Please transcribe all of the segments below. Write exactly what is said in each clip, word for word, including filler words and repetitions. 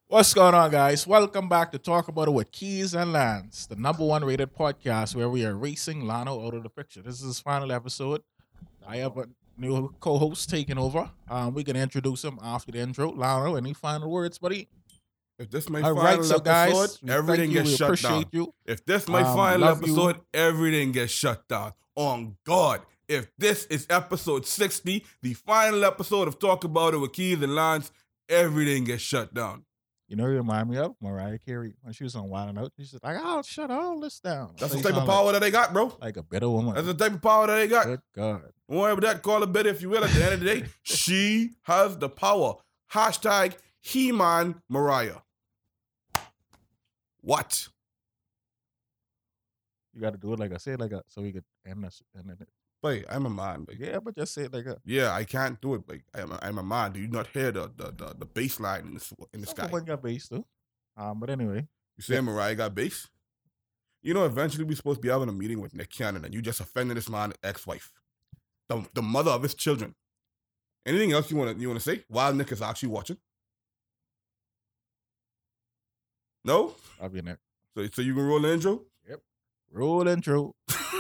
What's going on, guys? Welcome back to Talk About It with Keys and Lance, the number one rated podcast where we are racing Lano out of the picture. This is his final episode. I have a new co-host taking over. Um, we can introduce him after the intro. Lano, any final words, buddy? If this my All final right, so episode, guys, we everything thank you. gets We shut appreciate down. you. If this my Um, final love you. episode, everything gets shut down. On God. If this is episode sixty, the final episode of Talk About It with Keys and Lance, everything gets shut down. You know, you remind me of Mariah Carey when she was on Wild 'N Out. She said, like, "I'll shut all this down." That's So the you type of sound power that they got, bro. like, like a bitter woman. That's the type of power that they got. Good God. Don't worry about that. Call it better if you will. At the end of the day, she has the power. Hashtag He-Man Mariah. What? You got to do it like I said, like a, so we could end this. End it. Wait, I'm a man. Like, Yeah, but just say it like a. yeah, I can't do it. Like, I'm a, I'm a man. Do you not hear the the the, the bass line in the, in the sky? Someone got bass too. Um, but anyway, You say Mariah got bass? You know, eventually we're supposed to be having a meeting with Nick Cannon, and you just offended this man's ex-wife, the the mother of his children. Anything else you want to you want to say while Nick is actually watching? No. I'll be in there. So so you can roll the intro. Roll intro.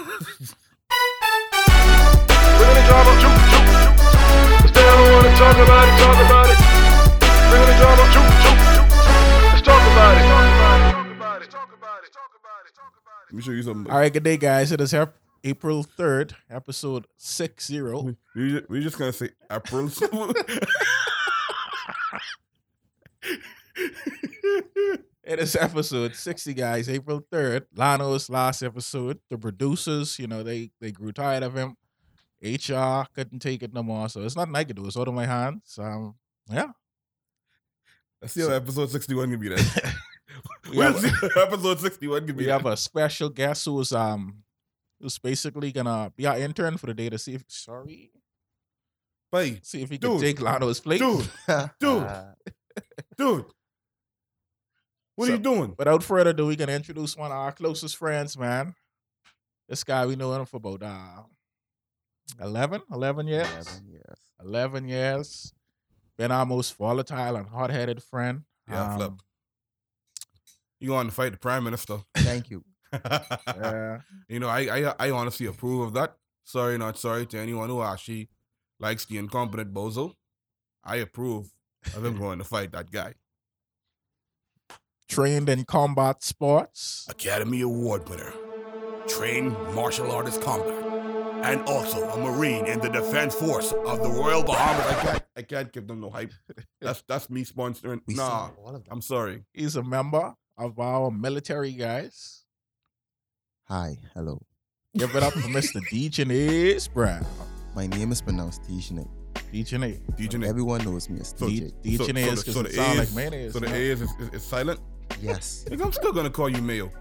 Bring the drama, juke, juke, juke. Cause they don't wanna talk about it, talk about it. Bring the drama, juke, juke, juke. Let's talk about it. Talk about it, talk about it, talk about it, talk about it, talk about it. Let me show you something. All right, good day, guys. It is Ap- April third, episode six zero. We we just, we just gonna say April. It is episode sixty, guys. April third. Lano's last episode. The producers, you know, they they grew tired of him. H R couldn't take it no more, so it's nothing I could do. It's out of my hands. Um, yeah. Let's see how episode sixty-one can be then. We We'll have, see how episode sixty-one can be. we have a special guest who's um who's basically gonna be our intern for the day to see if sorry. Hey, See if he can Dude. take Lano's place. dude, dude, dude. What So- are you doing? Without further ado, we're gonna introduce one of our closest friends, man. This guy, we know him for about uh, eleven, eleven years. Eleven years. eleven years. Been our most volatile and hard-headed friend. Yeah, Um, Flip. You going to fight the prime minister? Thank you. Yeah. You know, I, I I honestly approve of that. Sorry, not sorry to anyone who actually likes the incompetent bozo. I approve of him going to fight that guy. Trained in combat sports. Academy Award winner, trained martial artist combat, and also a Marine in the Defense Force of the Royal Bahamas. I can't I can't give them no hype. That's that's me sponsoring. We Nah, saw all of them. I'm sorry. He's a member of our military guys. Hi, hello. Give it up for Mister D J Brown. My name is pronounced Tijane. D J. D J Nick. Everyone knows me as So- T J. D J is because it sounds like mayonnaise. So the you A know? is, is, is silent. Yes. Nigga, I'm still gonna call you Mayo.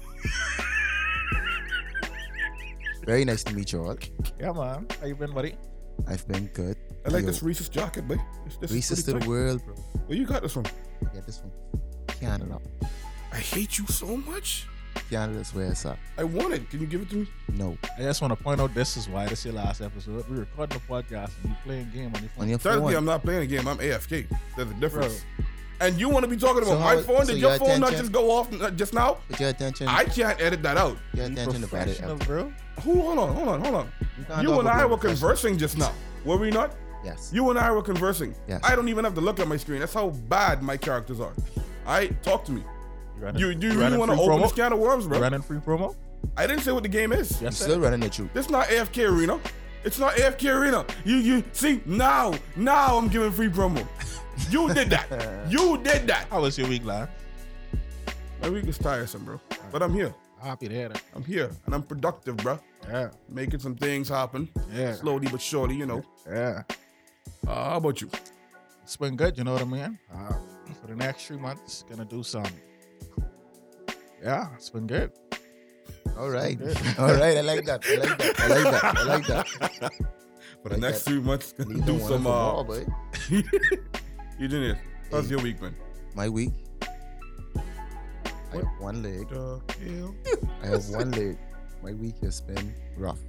Very nice to meet you all. Yeah, man. How you been, buddy? I've been good. I like Yo, this Reese's jacket, boy. This, this is Reese's pretty to the tight. world, bro. Where you got this from? Get this one. Canada. I hate you so much. Canada's where it's at. I want it. Can you give it to me? No. I just want to point out this is why this is your last episode. We're recording the podcast and you playing game on your phone. On your Thirdly, phone. I'm not playing a game. I'm A F K. There's a difference. And you want to be talking So about my how- phone? so Did your your phone not attention- just go off uh, just now? Put your attention. I can't edit that out. your attention about it. Professional, bro. Who? Hold on, hold on, hold on. You, can't You talk and I about were professional. conversing just now. Were we not? Yes. You and I were conversing. Yes. I don't even have to look at my screen. That's how bad my characters are. All right, talk to me. You running, You do you running really want to free open promo? this can of worms, You bro? running free promo? I didn't say what the game is. You're Yes, sir. still running the truth. This not A F K Arena. It's not A F K Arena. You you see now now I'm giving free promo. You did that. You did that. How was your week, lad? My week is tiresome, bro. But I'm here. Happy to hear that. I'm here and I'm productive, bro. Yeah, Making some things happen. yeah, Slowly but surely, you know. yeah. Uh, how about you? It's been good, you know what I mean? Uh, for the next three months, gonna do some. Yeah, it's been good. All right. Good. All right. I like that. I like that. I like that. I like that. For the Like next that. three months, Leave do them some. one Uh, for more, boy. you did it. How's Hey. your week, man? My week. I have one leg. The hell? I have one leg. My week has been rough.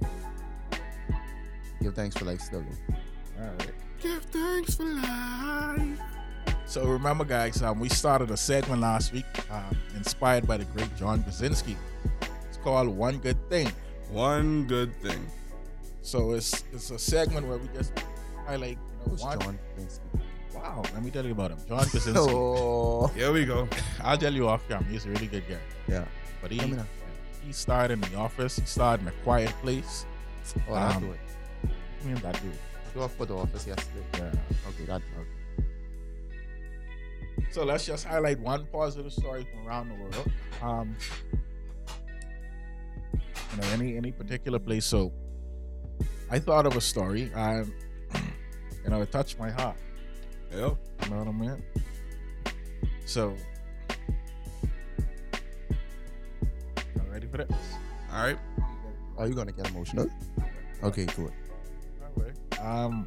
Give thanks for life still. though. All right. Give thanks for life. So remember, guys, um, we started a segment last week, um, inspired by the great John Krasinski. It's called One Good Thing. One good thing. So it's it's a segment where we just highlight, you know, Who's one. John Krasinski? Wow, let me tell you about him. John Krasinski. Oh, Here we go. I'll tell you off camera. He's a really good guy. yeah. But he Tell me now. he starred in The Office. He starred in A Quiet Place. Oh, that Um, do it. I mean, that dude. You off for the office yesterday. Yeah. Okay, that. Okay. So let's just highlight one positive story from around the world. Um, you know, any any particular place. So I thought of a story. Um, you know, it touched my heart. Yep. You know what I mean? So, y'all ready for this? All right. Are you gonna get emotional? Okay, good. All right. Um.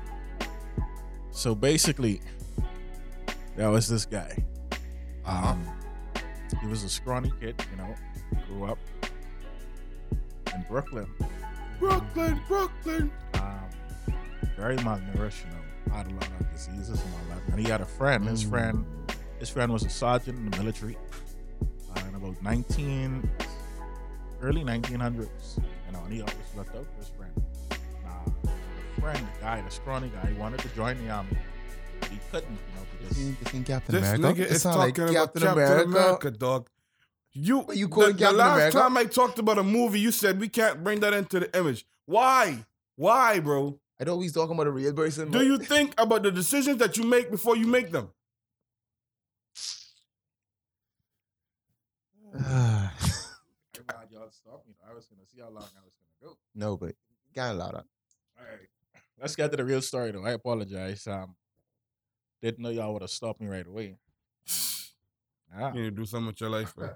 So basically, there was this guy. Um, he was a scrawny kid, you know, grew up in Brooklyn. Brooklyn, Brooklyn. Um, very malnourished, you know, had a lot of diseases and all that. And he had a friend. His Mm. friend, his friend was a sergeant in the military, uh, in about nineteen, early nineteen hundreds. You know, and he always looked out for his friend. Now, the friend, the guy, the scrawny guy, he wanted to join the army, but he couldn't, you know, This because ain't, this ain't Captain This America. nigga It is sound talking like about Captain, Captain America. America, dog. You, But you the, calling the Captain last America? time I talked about a movie, you said we can't bring that into the image. Why? Why, bro? I thought we was talking about a real person. Do but- you think about the decisions that you make before you make them? I'm glad y'all stopped me. I was gonna see how long I was gonna go. No, but can't allow that. All right, let's get to the real story, though. I apologize. Um, didn't know y'all would have stopped me right away. Um, yeah. You need to do something with your life, bro.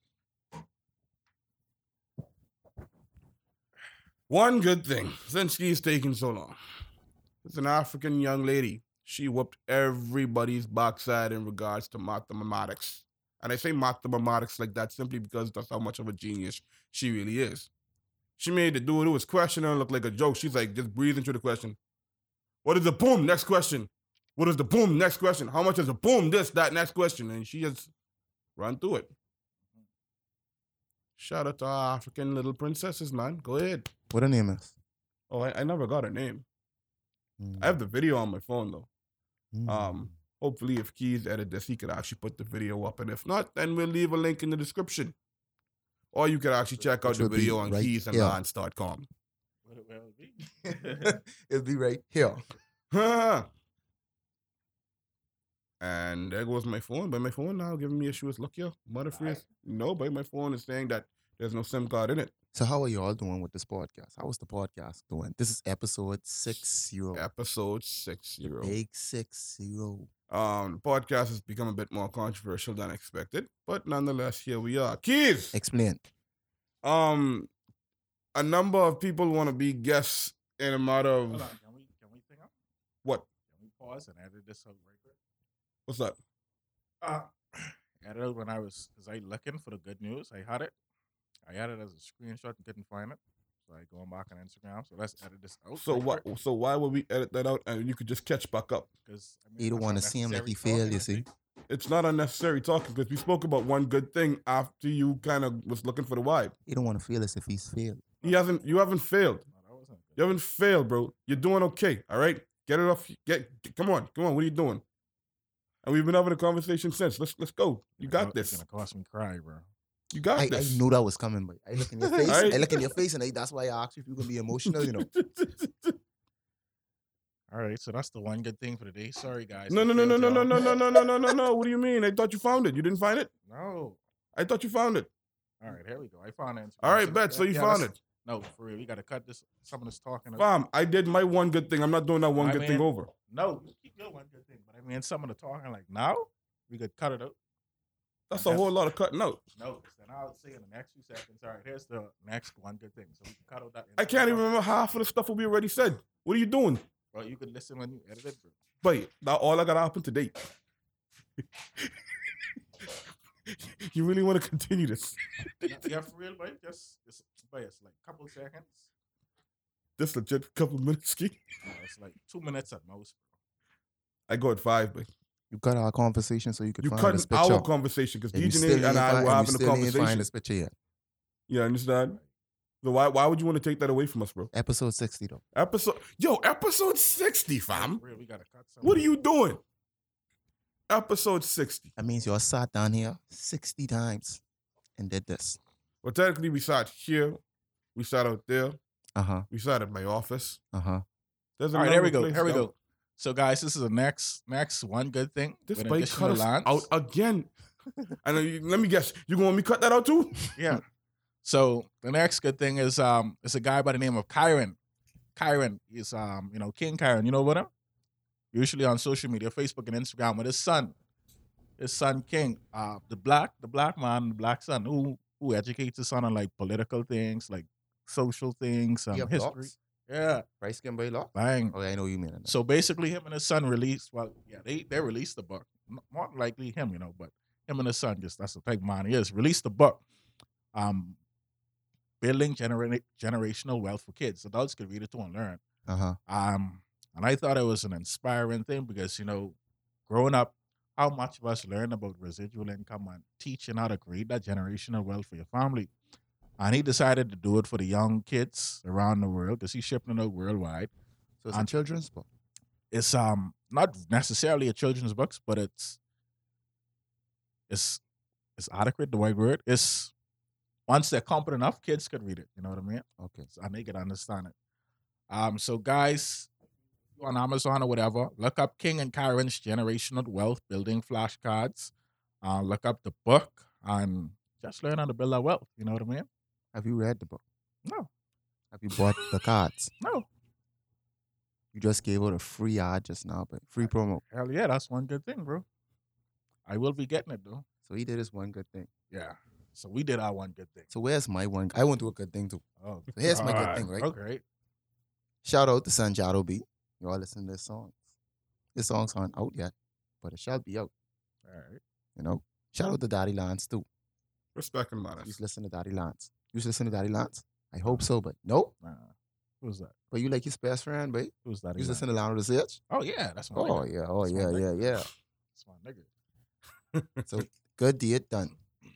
One good thing, since she's taking so long. It's an African young lady. She whooped everybody's backside in regards to mathematics. And I say mathematics like that simply because that's how much of a genius she really is. She made the dude who was questioning her look like a joke. She's like, just breathing through the question. What is the boom? Next question. What is the boom? Next question. How much is the boom? This, that, next question. And she just run through it. Shout out to our African little princesses, man. Go ahead. What her name is? Oh, I, I never got her name. Mm. I have the video on my phone, though. Mm. Um, hopefully, if Keys edit this, he could actually put the video up. And if not, then we'll leave a link in the description. Or you could actually check out Which the will be video on right keys and here. lines dot com. What it will be. It'll be right here. And there goes my phone. But my phone now giving me issues. Look here, mother freeze. No, but my phone is saying that there's no SIM card in it. So how are you all doing with this podcast? How is the podcast doing? This is episode six zero. Episode six zero. Big six zero. Um, the podcast has become a bit more controversial than expected, but nonetheless, here we are. Keys. Explain. Um, a number of people want to be guests in a matter Hold on, of can we can we think up? what? Can we pause and edit this up right quick? What's that? Uh, edited when I was, cause I looking for the good news. I had it. I had it as a screenshot and couldn't find it. So I going back on Instagram. So let's edit this out. So why? So why would we edit that out and you could just catch back up? Because I mean, You don't that's want to seem like he unnecessary failed, you talking, see. I think. It's not unnecessary talking because we spoke about one good thing after you kind of was looking for the vibe. You don't want to feel as if he's failed. He hasn't. You haven't failed. No, that wasn't good. You haven't failed, bro. You're doing okay. All right. Get it off. Get. get- come on. Come on. What are you doing? And we've been having a conversation since. Let's let's go. You got It's this. gonna cost me cry, bro. You got I, I this. knew that was coming, but I look in your face. Alright. I look in your face, and I, that's why I asked you if you're gonna be emotional. You know. All right, so that's the one good thing for the day. Sorry, guys. No, I no, no, no, failed no, no, y'all. no, no, no, no, no, no. What do you mean? I thought you found it. You didn't find it? No. I thought you found it. All right, here we go. I found it. All right, bet. So you found it. No, for real. We gotta cut this. Some of this talking. Fam, I did my one good thing. I'm not doing that one I good mean- thing over. No, you keep your one good thing. But I mean, some of the talking, like now, we could cut it out. That's a whole lot of cutting out. No, 'cause then I'll say in the next few seconds. All right, here's the next one good thing. So we can cut out that. I can't even remember half of the stuff we already said. What are you doing? Bro, you could listen when you edit it, bro. But now all I got happened to date. You really want to continue this? Yeah, yeah, for real, boy. Just, just, boy, it's like a couple seconds. This legit couple minutes ski. No, it's like two minutes at most, I go at five, but You cut our conversation so you could You find cut this picture. our conversation because And you D J still and ain't I find- were and you having a still ain't find conversation. this picture yet. You understand? So why why would you want to take that away from us, bro? Episode sixty though. Episode Yo, episode sixty, fam. Real, we gotta cut some. What are you doing? Episode sixty. That means y'all sat down here sixty times and did this. Well, technically, we sat here, we sat out there, Uh huh. we sat at my office. Uh huh. There's All right, here we another go. place Here we that- go. So, guys, this is the next next one good thing. This with bike additional cut us lines. out again. And then you- let me guess, you gonna want me cut that out too? Yeah. So the next good thing is um it's a guy by the name of Kyron. Kyron is um, you know, King Kyron. You know about him? Usually on social media, Facebook and Instagram with his son. His son King. Uh the black, the black man, the black son who who educates his son on like political things, like social things, um, You have history. locks? Yeah. Price can buy lock? Bang. Oh, yeah, I know you mean it. So basically, him and his son released. Well, yeah, they they released the book. M- More than likely him, you know, but him and his son, just that's the type of man he is. Released the book, um, building genera- generational wealth for kids. Adults could read it too and learn. Uh huh. Um, and I thought it was an inspiring thing because you know, growing up, how much of us learn about residual income and teaching how to create that generational wealth for your family. And he decided to do it for the young kids around the world because he's shipping it out worldwide. So it's And- a children's book. It's um not necessarily a children's books, but it's it's it's adequate. The right word. It's once they're competent enough, kids could read it. You know what I mean? Okay. So, and they can understand it. Um, so guys, go on Amazon or whatever, look up King and Kyron's Generational Wealth Building Flashcards. Uh, look up the book and just learn how to build that wealth. You know what I mean? Have you read the book? No, Have you bought the cards? no. You just gave out a free ad just now, but free promo. Hell yeah, that's one good thing, bro. I will be getting it though. So he did his one good thing. Yeah. So we did our one good thing. So where's my one? I want to do a good thing too. Oh, So here's my good alright, thing, right? Okay. Shout out to Sanjado B. You all listen to this song. This song's aren't out yet, but it shall be out. All right. You know. Shout out to Daddy Lance too. Respect and You manners. used to listen to Daddy Lance. You used to listen to Daddy Lance? I hope so, but nope. Nah. Who's that? But you like his best friend, babe? Who's that? You used to again? listen to Lionel the Sage? Oh yeah, that's my Oh nigga. yeah, oh That's my yeah, nigga. yeah, yeah. That's my nigga. So good deed done.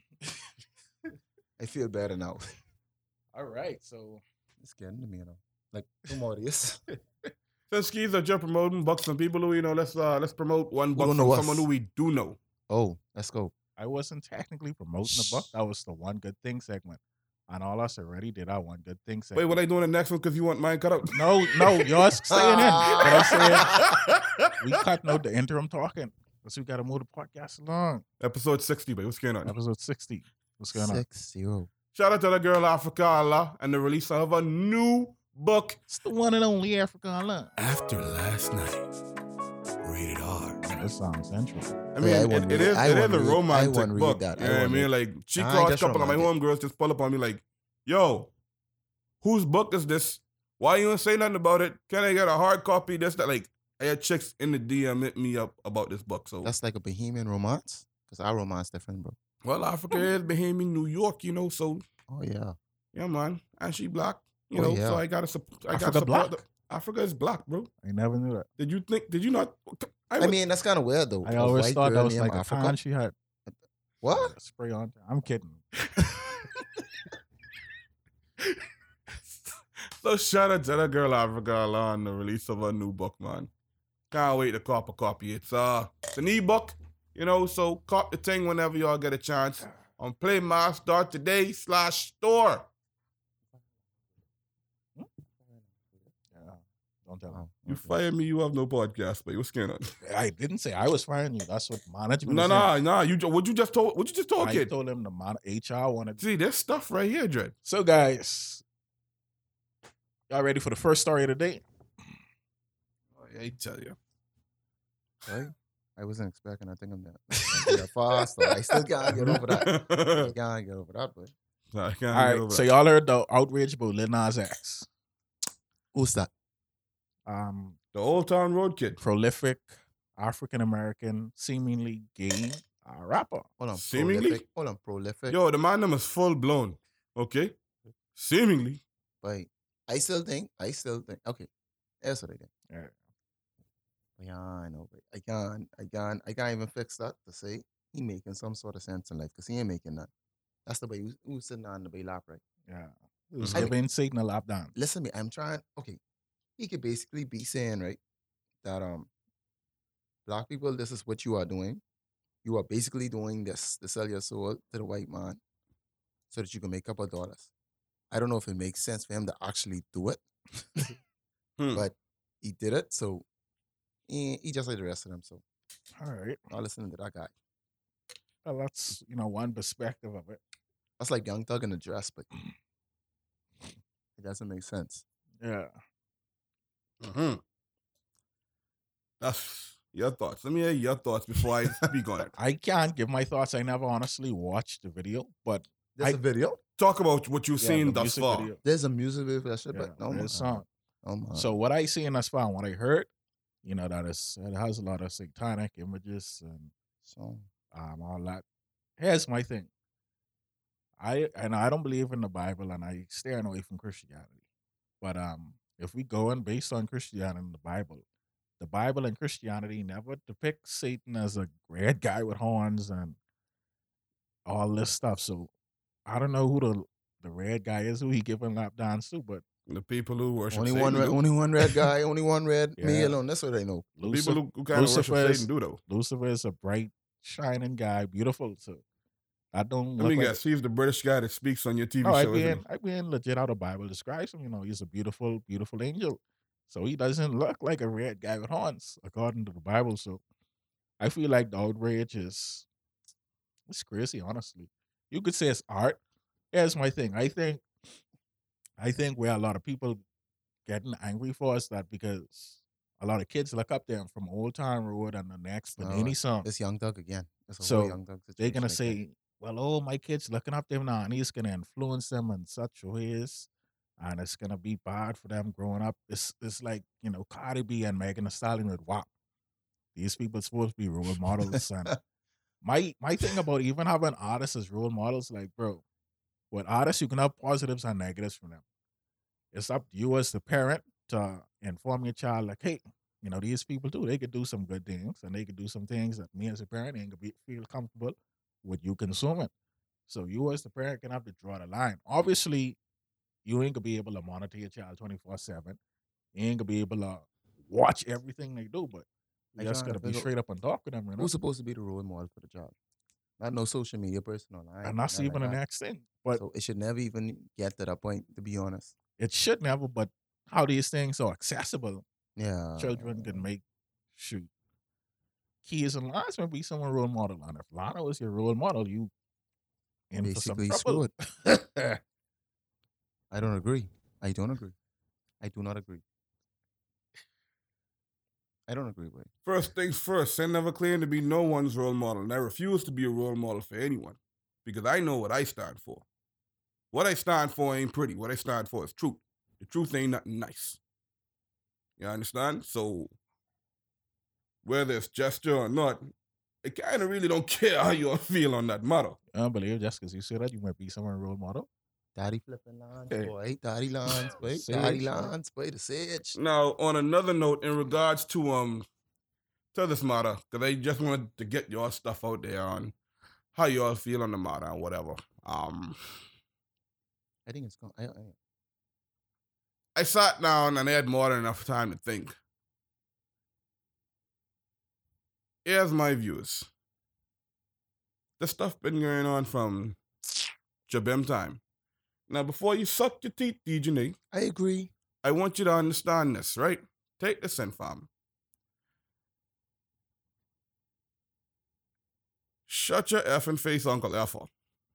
I feel better now. All right. So It's getting to me, you know. Like two more of this. So skis are just promoting bucks and people who you know. Let's uh let's promote one buck don't from know us. someone who we do know. Oh, let's go. I wasn't technically promoting the book. That was the one good thing segment. And all us already did our one good thing Wait, segment. what I doing the next one? Because you want mine cut out? No, no, yours staying in. But I'm saying we cutting out the interim talking. Because we got to move the podcast along. Episode sixty, babe. What's going on? Episode sixty. What's going on? Six zero. Shout out to the girl Africa Allah and the release of a new book. It's the one and only Africa Online. After last night, rated R. That sounds sensual. I mean, Yeah, I it, wouldn't it read is it. I it is wouldn't a read- I romantic wouldn't read book. that. I You know what I wouldn't mean? read Like, she Nah, crossed a just couple of my romantic. homegirls just pull up on me like, yo, whose book is this? Why you don't say nothing about it? Can I get a hard copy? This, that. Like, I had chicks in the D M hit me up about this book. So, That's like a Bohemian romance. Because our romance different, bro. well, Africa is Bahamian, New York, you know. So, Oh yeah. yeah, man. And she black, you Oh, know. yeah. So I gotta, sup- I gotta Africa support black? the- Africa is black, bro. I never knew that. Did you think? Did you not? I, I would- mean, that's kind of weird though. I A always white thought that girl was named like a Africa. con she had What? a spray on. I'm kidding. So shout out to that girl Africa Allah on the release of her new book, man. Can't wait to cop a copy. It's uh it's an e-book, you know, so cop the thing whenever y'all get a chance. On Playmaster today slash store. Yeah. Don't tell Oh, me. You okay. fire me, you have no podcast, but what's going on? I didn't say I was firing you. That's what management. No, is no, no. You ju- what you just told what you just told I kid? told him the man H R wanted. See, there's stuff right here, Dred. So guys, y'all ready for the first story of the day? Oh, yeah, I tell you. Right? I wasn't expecting. I think I'm that. that fast. So I still can't get over that. I can't get over that, but I can't All get right. over So that. y'all heard the outrage about Lil Nas X, who's that? um, The Old Town Road kid. prolific African American, seemingly gay uh, rapper. Hold on. Seemingly? Prolific. Hold on. Prolific. Yo, the man them is full blown. Okay? Seemingly. But I still think. I still think. Okay. That's what I think. Yeah. Yeah, I know, but I can't, I can't, I can't even fix that to say he making some sort of sense in life because he ain't making that. That's the way who's, who's sitting on the bay lap, right? Yeah. Who's Mhm. giving Satan a lap dance? Listen to me, I'm trying. Okay, he could basically be saying right that um, black people, this is what you are doing. You are basically doing this to sell your soul to the white man, so that you can make a couple of dollars. I don't know if it makes sense for him to actually do it, Hmm. but he did it, so he, he just like the rest of them. So All right. not listening to that guy. Well, that's, you know, one perspective of it. That's like Young Thug in a dress, but it doesn't make sense. Yeah. Mhm. That's your thoughts. Let me hear your thoughts before I speak on it. I can't give my thoughts. I never honestly watched the video, but There's I- a video. Talk about what you've yeah, seen the thus music far. video. There's a music video for that shit, Yeah, but no man. there's some. Oh man. So what I seen thus far, and what I heard, you know, that is it has a lot of satanic images and so um all that. Here's my thing. I and I don't believe in the Bible, and I stay away from Christianity. But um, if we go in based on Christianity and the Bible, the Bible and Christianity never depicts Satan as a red guy with horns and all this stuff. So I don't know who the the red guy is, who he giving lap dance to, but The people who worship only Satan one, red, do. only one red guy, only one red Yeah. male on. That's what I know. The Lucifer, people who, who kind of worship Lucifer is- Satan do though. Lucifer is a bright, shining guy, beautiful. So I don't Let look me like, guess. He's the British guy that speaks on your T V No, I show, isn't being he? I being legit how the Bible describes him. You know, he's a beautiful, beautiful angel. So he doesn't look like a red guy with horns, according to the Bible. So I feel like the outrage is it's crazy, honestly. You could say it's art. Here's my thing. I think I think where a lot of people getting angry for is that because a lot of kids look up there from Old Town Road and the next No, Panini song. It's Young Thug again. It's a So, whole Young Thug They're situation gonna again. say, well, oh, my kid's looking up them now, and he's gonna influence them in such ways, and it's gonna be bad for them growing up. It's it's like, you know, Cardi B and Megan Thee Stallion with W A P. These people are supposed to be role models, and my my thing about even having artists as role models, like, bro, with artists you can have positives and negatives from them. It's up to you as the parent to inform your child, like, hey, you know, these people too, they could do some good things, and they could do some things that me as a parent ain't gonna be, feel comfortable with you consuming. So you as the parent can have to draw the line. Obviously, you ain't gonna be able to monitor your child twenty-four seven. You ain't gonna be able to watch everything they do, but I you just trying to gotta be figure- straight up and talk with them, you know? Who's supposed to be the role model for the child? Not no social media person online. And that's nothing even like the that. next thing. But So it should never even get to that point, to be honest. it should never, but how these things are accessible, Yeah. children can make shoot. Kids and Lana may be someone role model. And if Lana was your role model, you in Basically for some trouble. I don't agree. I don't agree. I do not agree. I don't agree with it. First things first, I never claimed to be no one's role model, and I refuse to be a role model for anyone because I know what I stand for. What I stand for ain't pretty. What I stand for is truth. The truth ain't nothing nice. You understand? So, whether it's gesture or not, I kind of really don't care how you all feel on that matter. I don't believe just because you say that you might be someone role model. Daddy flipping lines, Hey. boy. Daddy lines, boy. Sage, Daddy man. lines, boy. The sage. Now, on another note, in regards to um, to this matter, because I just wanted to get your stuff out there on how you all feel on the matter and whatever. Um, I think it's going. I, I, I sat down and I had more than enough time to think. Here's my views. This stuff been going on from Jabim time. Now, before you suck your teeth, D J, I agree. I want you to understand this, right? Take this in, fam. Shut your effing face, Uncle Ethel.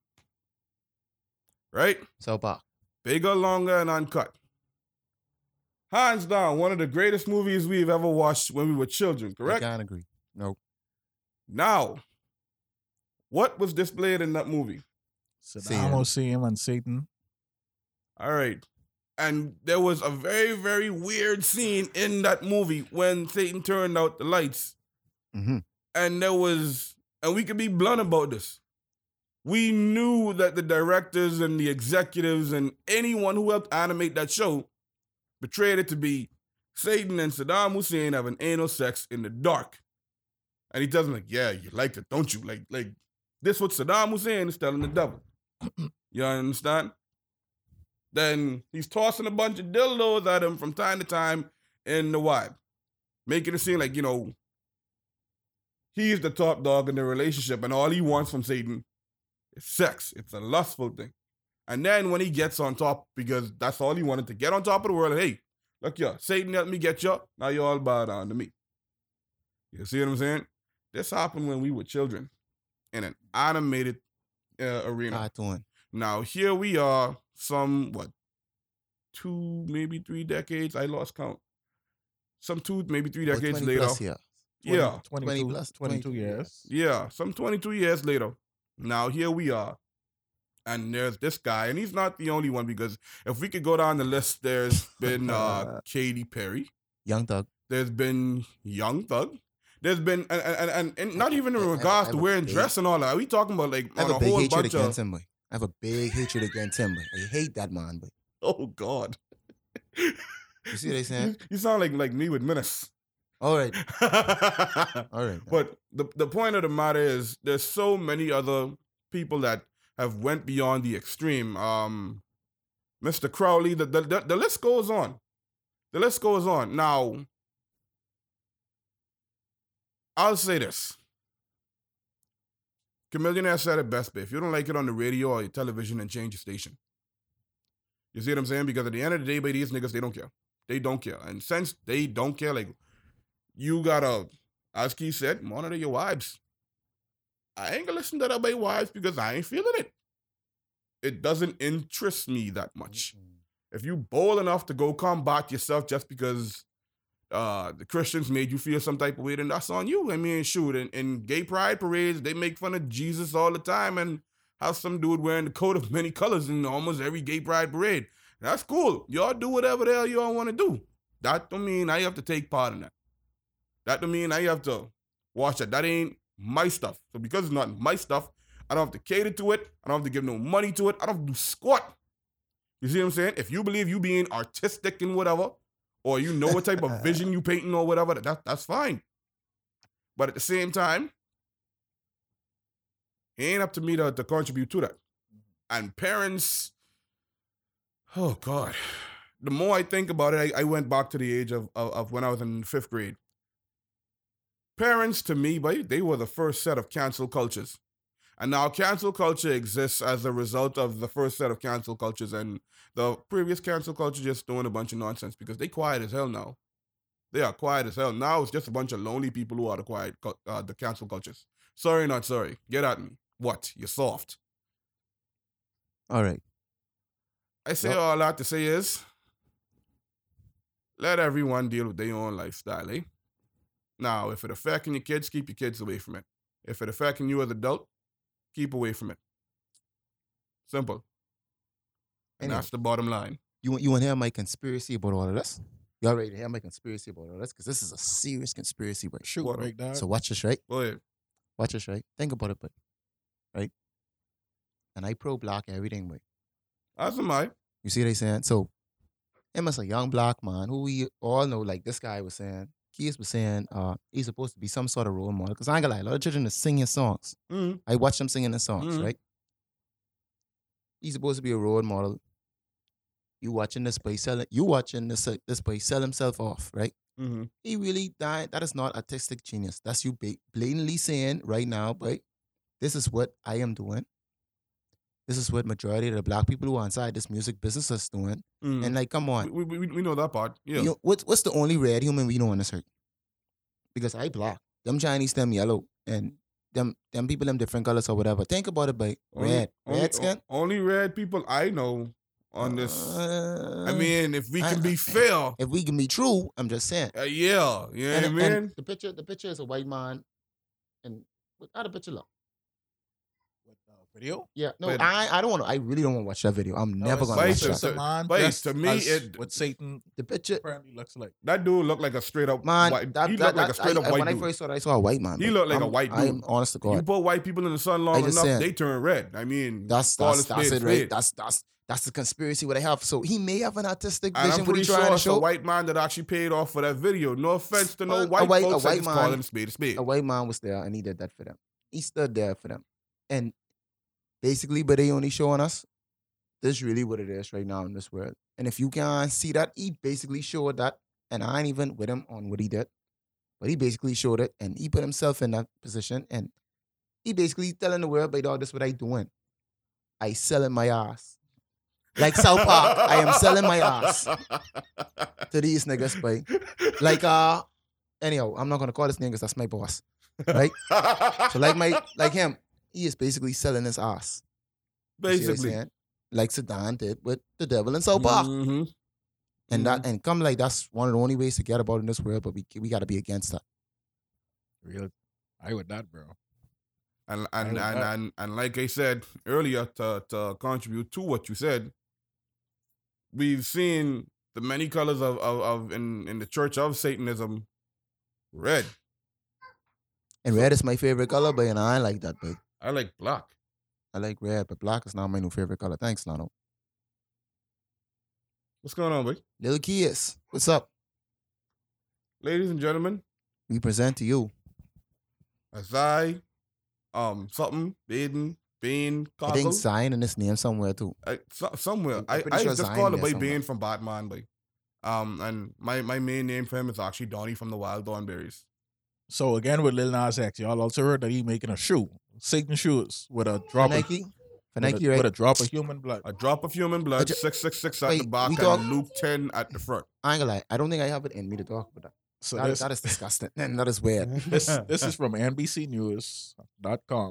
Right? So back. Bigger, longer, and uncut. Hands down, one of the greatest movies we've ever watched when we were children, I correct? can't agree. No. Now, what was displayed in that movie? Saddam Satan. Hussein and Satan. All right. And there was a very, very weird scene in that movie when Satan turned out the lights. Mm-hmm. And there was, and we can be blunt about this. We knew that the directors and the executives and anyone who helped animate that show betrayed it to be Satan and Saddam Hussein having anal sex in the dark. And he tells him, like, yeah, you like it, don't you? Like, like this what Saddam Hussein is telling the devil. You understand? Then he's tossing a bunch of dildos at him from time to time in the wild, making it seem like, you know, he's the top dog in the relationship and all he wants from Satan is sex. It's a lustful thing. And then when he gets on top, because that's all he wanted, to get on top of the world, hey, look, yeah, Satan helped me get you, now you all bow down to me. You see what I'm saying? This happened when we were children in an animated uh, arena. Cartoon. Now, here we are, some, what, two, maybe three decades, I lost count. Some two, maybe three About decades twenty later. plus years. Yeah, twenty-two, twenty plus, twenty-two twenty-two years. yeah, some twenty-two years later. Now, here we are. And there's this guy, and he's not the only one, because if we could go down the list, there's been uh, Katy Perry. Young Thug. There's been Young Thug. There's been, and, and, and, and not even in I- I- regards I to have a wearing big- dress and all that. We talking about like I have on a a big whole hatred bunch against of, him, boy. I have a big hatred against him, boy. I hate that man, boy. oh God. You see what they saying? You, you sound like like me with menace. All right. All right. But the the point of the matter is, there's so many other people that have went beyond the extreme. Um, Mister Crowley, the, the the the list goes on. The list goes on. Now, I'll say this. Chamillionaire said it best, but if you don't like it on the radio or your television, then change your station. You see what I'm saying? Because at the end of the day, by these niggas, they don't care. They don't care. And since they don't care, like, you gotta, as Keith said, monitor your wives. I ain't gonna listen to that by wives because I ain't feeling it. It doesn't interest me that much. If you bold enough to go combat yourself just because uh, the Christians made you feel some type of way, then that's on you. I mean, shoot, in, in gay pride parades, they make fun of Jesus all the time and have some dude wearing the coat of many colors in almost every gay pride parade. That's cool. Y'all do whatever the hell y'all want to do. That don't mean I have to take part in that. That don't mean I have to watch it. That ain't my stuff. So because it's not my stuff, I don't have to cater to it. I don't have to give no money to it. I don't have to do squat. You see what I'm saying? If you believe you being artistic and whatever, or you know what type of vision you painting or whatever, that, that's fine. But at the same time, it ain't up to me to, to contribute to that. And parents, oh God. The more I think about it, I, I went back to the age of, of, of when I was in fifth grade. Parents, to me, but they were the first set of cancel cultures. And now cancel culture exists as a result of the first set of cancel cultures, and the previous cancel culture just doing a bunch of nonsense because they quiet as hell now. They are quiet as hell. Now it's just a bunch of lonely people who are the quiet, uh, the cancel cultures. Sorry, not sorry. Get at me. What? You're soft. All right. I say Yep. all that to say is, let everyone deal with their own lifestyle, eh? Now, if it affecting your kids, keep your kids away from it. If it affecting you as an adult, keep away from it. Simple. And Anyway. that's the bottom line. You want you want to hear my conspiracy about all of this? You already hear my conspiracy about all this? Because this is a serious conspiracy, but Shoot, What? big dog. So watch this, right? Go ahead. Watch this, right? Think about it, but right? And I pro black everything, but That's my. you see what they saying? So him as a young black man who we all know, like this guy was saying, Keys was saying, uh, he's supposed to be some sort of role model. Because I ain't gonna lie, a lot of children are singing songs. Mm. I watch them singing the songs, Mhm. right? He's supposed to be a role model. You watching this boy sell it. You watching this uh, this boy sell himself off, right? Mm-hmm. He really died. That is not artistic genius. That's you ba- blatantly saying right now, boy, this is what I am doing. This is what majority of the black people who are inside this music business is doing. Mm. And like, come on, we, we, we, we know that part. Yeah. you know, what's what's the only red human we know on this earth? Because I black. Them Chinese, them yellow, and them them people, them different colors or whatever. Think about it, boy. Only- Red, only, red skin. o- Only red people I know on this. Uh, I mean, if we I- can I- be fair, if we can be true, I'm just saying. uh, yeah. You know what I And, mean? and the picture, the picture is a white man, and how the picture look? with uh, video. Yeah, no, But- I I don't want to. I really don't want to watch that video. I'm never it's- gonna Wait, watch it's to- just that. a man wait, dressed to me, as it- what Satan The picture, apparently looks like. That dude looked like a straight up man. white. that, he that, looked like that- a straight I, up I- white when I dude. first saw it, I saw a white man. He but looked like a I'm- white I'm dude. honest to You God. put white people in the sun long I just enough, saying. they turn red. I mean, That's call that's a that's spade it, a right? spade. That's that's that's the conspiracy what I have. So he may have an artistic And vision I'm what pretty he trying sure to it's a show. white man that actually paid off for that video. No offense to no Man, a white, white- a folks, I white just man- call them spade a spade. A white man was there and he did that for them. He stood there for them, and basically, but they only showing us this is really what it is right now in this world. And if you can't see that, he basically showed that, and I ain't even with him on what he did, but he basically showed it, and he put himself in that position, and he basically telling the world, "By dog, this is what I doing. I selling my ass." Like South Park, I am selling my ass to these niggas, boy. Like, uh, anyhow, I'm not gonna call this name because that's my boss, right? So like my, like him, he is basically selling his ass. You see what I'm Basically. saying? Like Sedan did with the devil in South Park. Mhm. And that and come like that's one of the only ways to get about in this world, but we we gotta be against that. Real, I with that, bro. And I and, like and, that. and and like I said earlier, to to contribute to what you said, we've seen the many colors of of, of in, in the church of Satanism, red. And red is my favorite color, but you know, I ain't like that, but I like black. I like red, but black is not my new favorite color. Thanks, Lano. What's going on, boy? Little Kias, what's up? Ladies and gentlemen, We present to you. as I, um, something, Baden, Bane, I think Cockle, Zion in this name somewhere too. I, so, somewhere. I'm I, pretty I sure just Zion called it there by somewhere. Bane from Batman, boy. Um, and my, my main name for him is actually Donnie from the Wild Thornberries. So again with Lil Nas X, y'all also heard that he making a shoe, Satan shoes with a drop of Nike? For with Nike, a, right? with a drop of human blood. A drop of human blood, ju- six six six at Wait, the back, we and talk- Luke ten at the front. I ain't gonna lie. I don't think I have it in me to talk about that. So That, this, that is disgusting. And that is weird. this this is from N B C News dot com.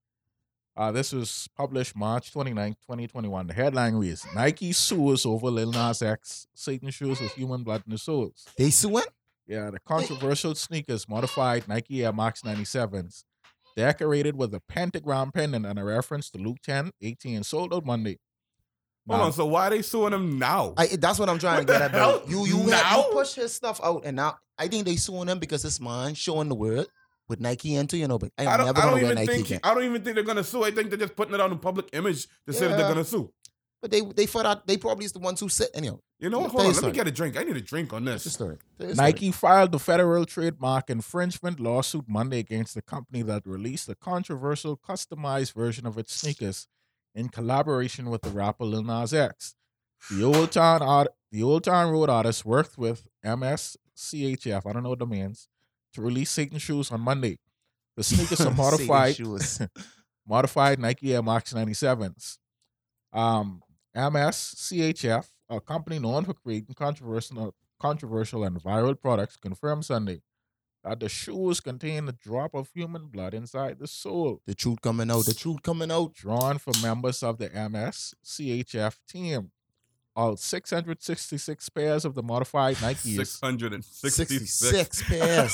Uh, this was published March twenty-ninth, twenty twenty-one. The headline reads, Nike sues over Lil Nas X Satan shoes with human blood in the soles. They suing? Yeah, the controversial sneakers modified Nike Air Max ninety-sevens, decorated with a pentagram pendant and a reference to Luke ten, eighteen, sold out Monday. Hold Now, on, so why are they suing him now? I, that's what I'm trying What to get the at. Bro. hell? You you, Now? you push his stuff out, and now I think they suing him because this man showing the world with Nike into you know. But I am I don't, never I gonna don't wear even Nike think again. I don't even think they're gonna sue. I think they're just putting it on the public image to say that they're Yeah. gonna sue. But they they fought out. They probably is the ones who sit. Anyhow, You know what? Tell Hold your on, let me story. get a drink. I need a drink on that's the this. story. Tell your story. Nike filed the federal trademark infringement lawsuit Monday against the company that released a controversial customized version of its sneakers in collaboration with the rapper Lil Nas X. The Old Town art, the Old Town Road artist worked with M S C H F, I don't know what that means, to release Satan shoes on Monday. The sneakers are modified, Satan shoes. modified Nike Air Max ninety-sevens. Um, M S C H F, a company known for creating controversial, controversial and viral products, confirmed Sunday that the shoes contain a drop of human blood inside the sole, The truth coming out. The truth coming out. drawn from members of the M S C H F team. All six hundred sixty-six pairs of the modified Nikes, Six hundred and sixty-six sixty-six pairs.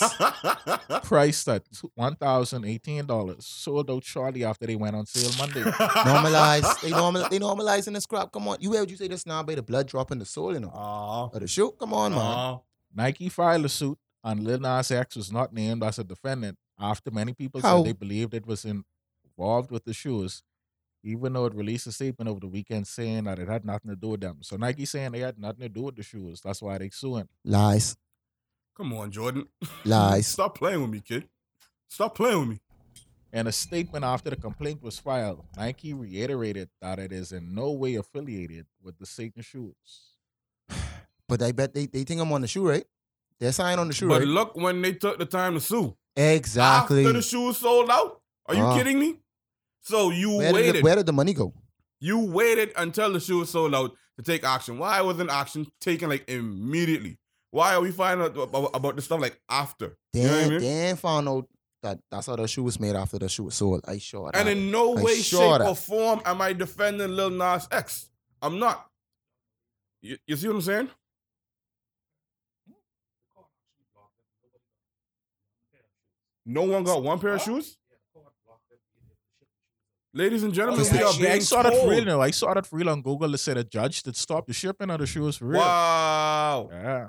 priced at one thousand eighteen dollars, sold out shortly after they went on sale Monday. Normalize. They normal. They normalizing the scrap. Come on. You heard you say this now, by the blood dropping the soul, you know. Aw, Or the shoe. Come on, man. aw. Nike filed a suit, and Lil Nas X was not named as a defendant after many people How? said they believed it was involved with the shoes, even though it released a statement over the weekend saying that it had nothing to do with them. So Nike saying they had nothing to do with the shoes. That's why they suing. Lies. Come on, Jordan. Lies. Stop playing with me, kid. Stop playing with me. In a statement after the complaint was filed, Nike reiterated that it is in no way affiliated with the Satan shoes. But I bet they, they think I'm on the shoe, right? They're signed on the shoe, But right? look when they took the time to sue. Exactly. After the shoes sold out? Are you Ah. kidding me? So you Where did, waited. the, where did the money go? You waited until the shoes sold out to take action. Why wasn't action taken like immediately? Why are we finding out about, about this stuff like after? Then, You know what I mean? then found out that that's how the shoe was made after the shoe was sold. I sure And that. in no I way, saw shape, that. or form am I defending Lil Nas X. I'm not. You, you see what I'm saying? No one got one pair of shoes? Ladies and gentlemen, Yeah, we are I being saw that told. reel. No, I saw that reel on Google that said a judge that stopped the shipping of the shoes for real. Wow. Yeah.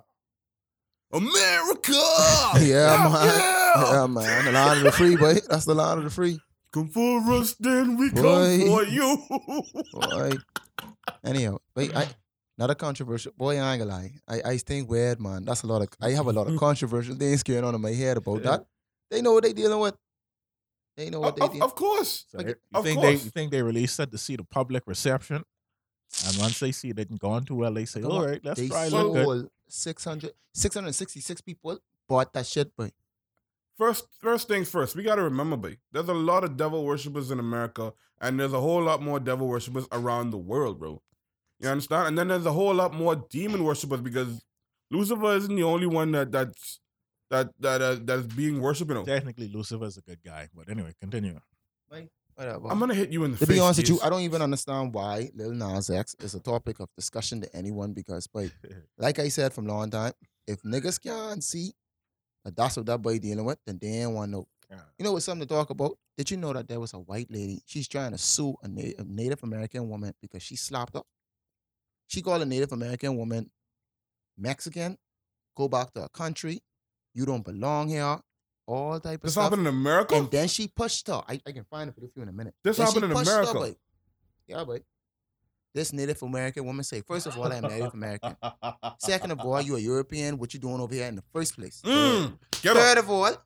America! Yeah, man. Yeah. Yeah, man. The line of the free, boy. That's the line of the free. Come for us, then we Boy. come for you. Boy. Anyhow, wait, I not a controversial boy, I ain't gonna lie. I, I think weird, man. That's a lot of I have a lot of controversial things going on in my head about that. They know what they dealing with. They know what Of, they of, dealing of course. So Like, you of think course. they you think they released that to see the public reception, and once they see it didn't go on too well, they say, Come "All on. right, let's They try." Look good. sold six hundred, six hundred sixty-six people bought that shit, boy. First, first things first, we got to remember, babe, there's a lot of devil worshippers in America, and there's a whole lot more devil worshippers around the world, bro. You understand? And then there's a whole lot more demon worshippers because Lucifer isn't the only one that that's that that uh, that's being worshipped. You know, Technically, Lucifer's a good guy, but anyway, continue. Whatever. I'm gonna hit you in the To face. be honest with you, Keys. I don't even understand why Lil Nas X is a topic of discussion to anyone because, boy, like I said from long time, if niggas can't see that that's what that boy dealing with, then they ain't want to know. Yeah. You know what's something to talk about? Did you know that there was a white lady? She's trying to sue a, Na- a Native American woman because she slapped her. She called a Native American woman Mexican, go back to her country, you don't belong here, all type of This stuff. happened in America. And then she pushed her. I, I can find it for you in a minute. This Then she happened in pushed her, America. boy. Yeah, boy. This Native American woman say, first of all, I'm Native American. Second of all, you a European. What you doing over here in the first place? Mm, get Third up, of all,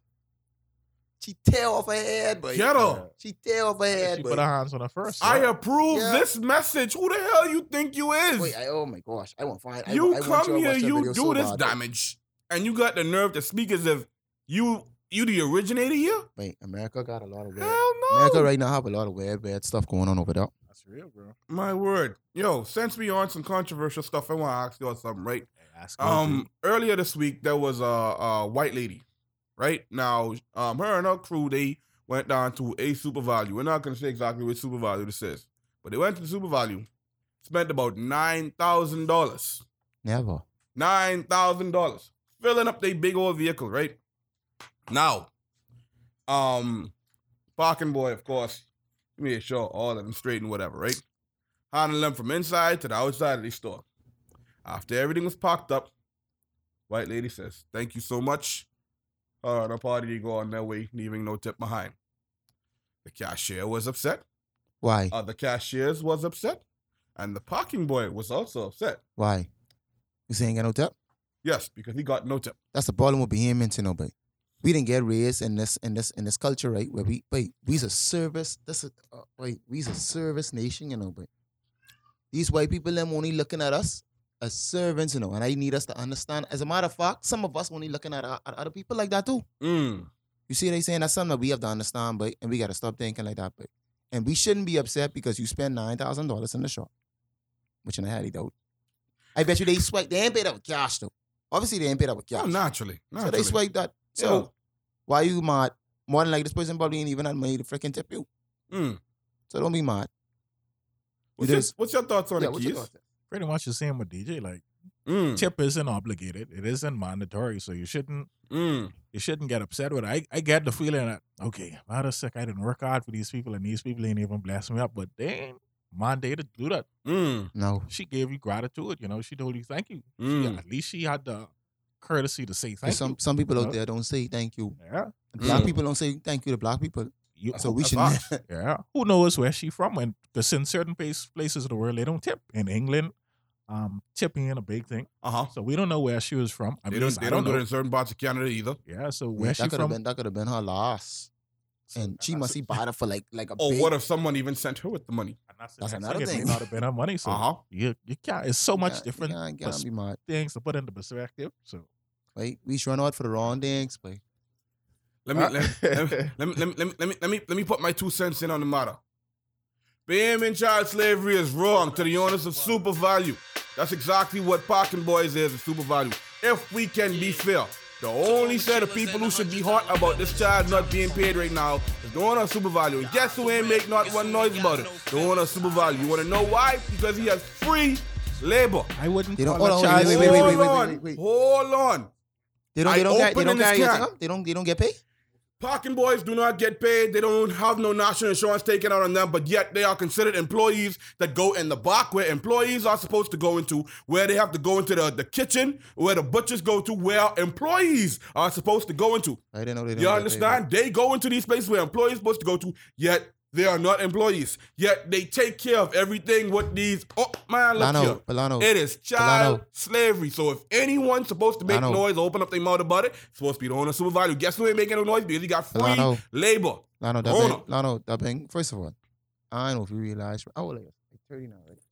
she tear off her head, boy. get up. She tear off her head, She boy. put her hands on her first. I yeah. approve Yeah. this message. Who the hell you think you is? Wait, I, oh my gosh, I won't find. I, you I want come you to here, watch that you video do so this bad. damage, and you got the nerve to speak as if you you the originator here? Wait, America got a lot of weird. Hell no. America right now have a lot of weird, weird stuff going on over there. That's real, bro. My word. Yo, since we on some controversial stuff, I want to ask y'all something, right? Hey, ask her, Um, earlier this week there was a, a white lady, right? Now, um, her and her crew they went down to a Super Value. We're not gonna say exactly which Super Value this is, but they went to the Super Value, spent about nine thousand dollars, Never. nine thousand dollars, filling up their big old vehicle, right? Now, um, parking boy, of course, made sure all of them straight and whatever, right? Handling them from inside to the outside of the store. After everything was packed up, white lady says, "Thank you so much." Her and her party they go on their way, leaving no tip behind. The cashier was upset. Why? Other cashiers was upset. And the parking boy was also upset. Why? You saying get no tip? Yes, because he got no tip. That's the problem with Bahamians, you know, but we didn't get raised in this in this in this culture, right? Where we wait, we's a service. This is uh, wait, we's a service nation, you know, but these white people them only looking at us as servants, you know, and I need us to understand. As a matter of fact, some of us only looking at, uh, at other people like that too. Mm. You see, they saying that's something that we have to understand, but and we got to stop thinking like that, but and we shouldn't be upset because you spend nine thousand dollars in the shop, which in a highly doubt. I bet you they swipe. They ain't paid up with cash though. Obviously, they ain't paid up with cash. Oh, naturally. So naturally. they swipe that. So Yeah. why you mad? More than like this person probably ain't even had money to freaking tip you. Mm. So don't be mad. What's, It your, is- what's your thoughts on Yeah, it, what's your Keys? thoughts? Pretty much the same with D J. Like Mm. tip isn't obligated. It isn't mandatory. So you shouldn't Mm. you shouldn't get upset with it. I, I get the feeling that, okay, I'm out of sick. I didn't work hard for these people and these people ain't even blessed me up, but they ain't mandated to do that. Mm. No. She gave you gratitude, you know, she told you thank you. She- Mm. at least she had the courtesy to say 'Cause thank some you. some people you out know? there don't say thank you. Yeah. The black Mm. people don't say thank you to black people. You, So we That's should. facts. yeah. Who knows where she from? And because in certain place, places of the world, they don't tip. In England, um, tipping is a big thing. Uh-huh. So we don't know where she was from. I They mean, don't, they I don't don't do know. it in certain parts of Canada either. Yeah, so Yeah, where she that could have from? been that could have been her loss. So And she that's- must be bought it for like like a Or big, what if someone even sent her with the money? and that's, the That's next another It thing. may not have been her money. So Uh-huh. you, you can't. It's so much Yeah, different You can't, you pers- can't be mad. things to put into perspective. So Right? We just run out for the wrong things, but Let me, Uh, let, let, me, let, me, let, me, let, me, let, me, let, me, let me put my two cents in on the matter. Being in child slavery is wrong to the owners of Super Value. That's exactly what Parking Boys is at Super Value. If we can be fair, the only set of people who should be hot about this child not being paid right now is the owner of Super Value. And guess who ain't make not one noise about it? The owner of Super Value. You want to know why? Because he has free labor. I wouldn't They don't- call hold a on, child wait, wait, wait, slave. wait, Hold wait, on. wait, wait. Hold on. they don't I they don't get they open don't in this carry your can. thing up? They don't they don't get paid? Parking boys do not get paid. They don't have no national insurance taken out on them, but yet they are considered employees that go in the back where employees are supposed to go into, where they have to go into the, the kitchen, where the butchers go to, where employees are supposed to go into. I didn't know they didn't You get understand? They go into these places where employees are supposed to go to, yet they are not employees. Yet they take care of everything with these. Oh, man, look Lano, here. Lano, It is child Lano. slavery. So if anyone's supposed to make Lano. noise, open up their mouth about it, it's supposed to be the owner super value. Guess who ain't making no noise? Because he got free Lano. labor. Lano, that Hold bang, on. Lano, that bang. First of all, I don't know if you realize, I was like, like thirty now, right?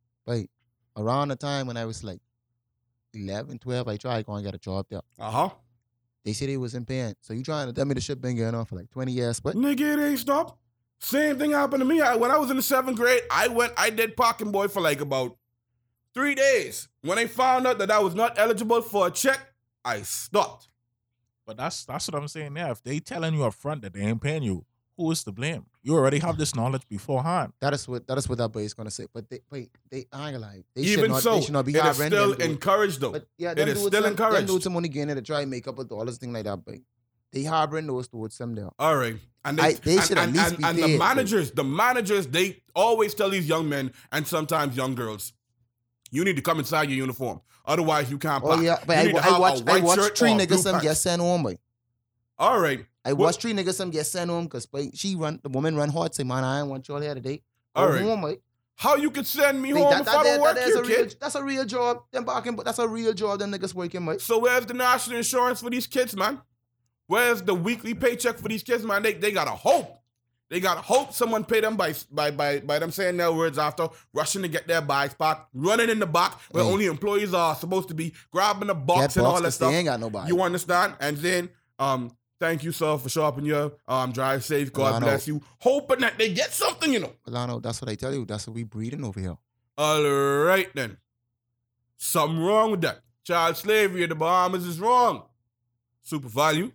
But around the time when I was like eleven, twelve, I tried to go and get a job there. Uh-huh. They said they wasn't paying. So you trying to tell me the shit been going on for like twenty years, but Nigga, it ain't stopped. Same thing happened to me. I, when I was in the seventh grade, I went, I did parking boy for like about three days. When I found out that I was not eligible for a check, I stopped. But that's that's what I'm saying now. If they telling you up front that they ain't paying you, who is to blame? You already have this knowledge beforehand. that is what that is what that boy is gonna say. But they wait, they I ain't gonna lie. They should Even not, so, they should not be it is harboring still them dudes. encouraged though. But yeah, It them is dudes, still them, encouraged. Them dudes some money getting to try and make up a dollars thing like that, but they harboring those towards them there. All right. And they, I- they and, should at and, least and, be and paid, the though. managers, the managers, they always tell these young men and sometimes young girls, you need to come inside your uniform. Otherwise, you can't Oh park. yeah, but You I, need to I have a watched I white watched shirt three or a niggas blue some pants. get sent home, boy. All right. I What- watched three niggas some get sent home because she run the woman run hard. Say, man, I ain't want y'all here today. All Go right. home, boy. How you can send me Wait, home that, if that, I there- don't work that is here, a real, kid? that's a real job. Them barking, but that's a real job. Them niggas working, boy. So where's the national insurance for these kids, man? Where's the weekly paycheck for these kids, man? They they gotta hope. They gotta hope someone pay them by by by by them saying their words after rushing to get their bags packed, running in the back where Hey. only employees are supposed to be, grabbing the box Get and box, all that 'cause they stuff. ain't got nobody. You understand? And then, um, thank you, sir, for shopping your um drive safe. God Well, I know. bless you. Hoping that they get something, you know. Lano, that's what I tell you. That's what we breeding over here. All right then. Something wrong with that. Child slavery in the Bahamas is wrong. Super value.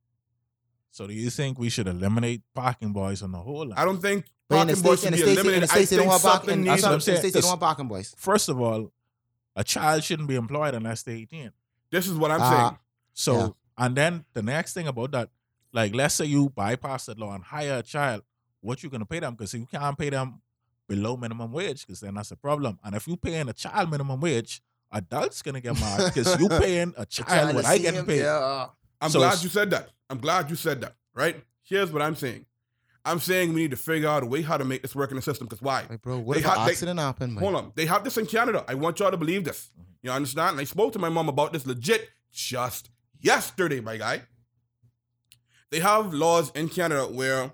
So do you think we should eliminate parking boys on the whole line? I don't think But in the parking boys states, in should the be states, in the eliminated. I states, they don't think want parking. something That's needs what I'm I'm saying. saying, States, they don't it's- want parking boys. First of all, a child shouldn't be employed unless they're eighteen. This is what I'm Ah. saying. So, Yeah. and then the next thing about that, like, let's say you bypass that law and hire a child, what you gonna pay them? Because you can't pay them below minimum wage, because then that's a problem. And if you paying a child minimum wage, adults gonna get mad because you paying a The child child what is I seeing- getting paid. Yeah. I'm So glad it's- you said that. I'm glad you said that, right? Here's what I'm saying. I'm saying we need to figure out a way how to make this work in the system. Because why? Like, bro, what They if an have- they- accident happened, man? Hold on. They have this in Canada. I want y'all to believe this. You understand? And I spoke to my mom about this legit just yesterday, my guy. They have laws in Canada where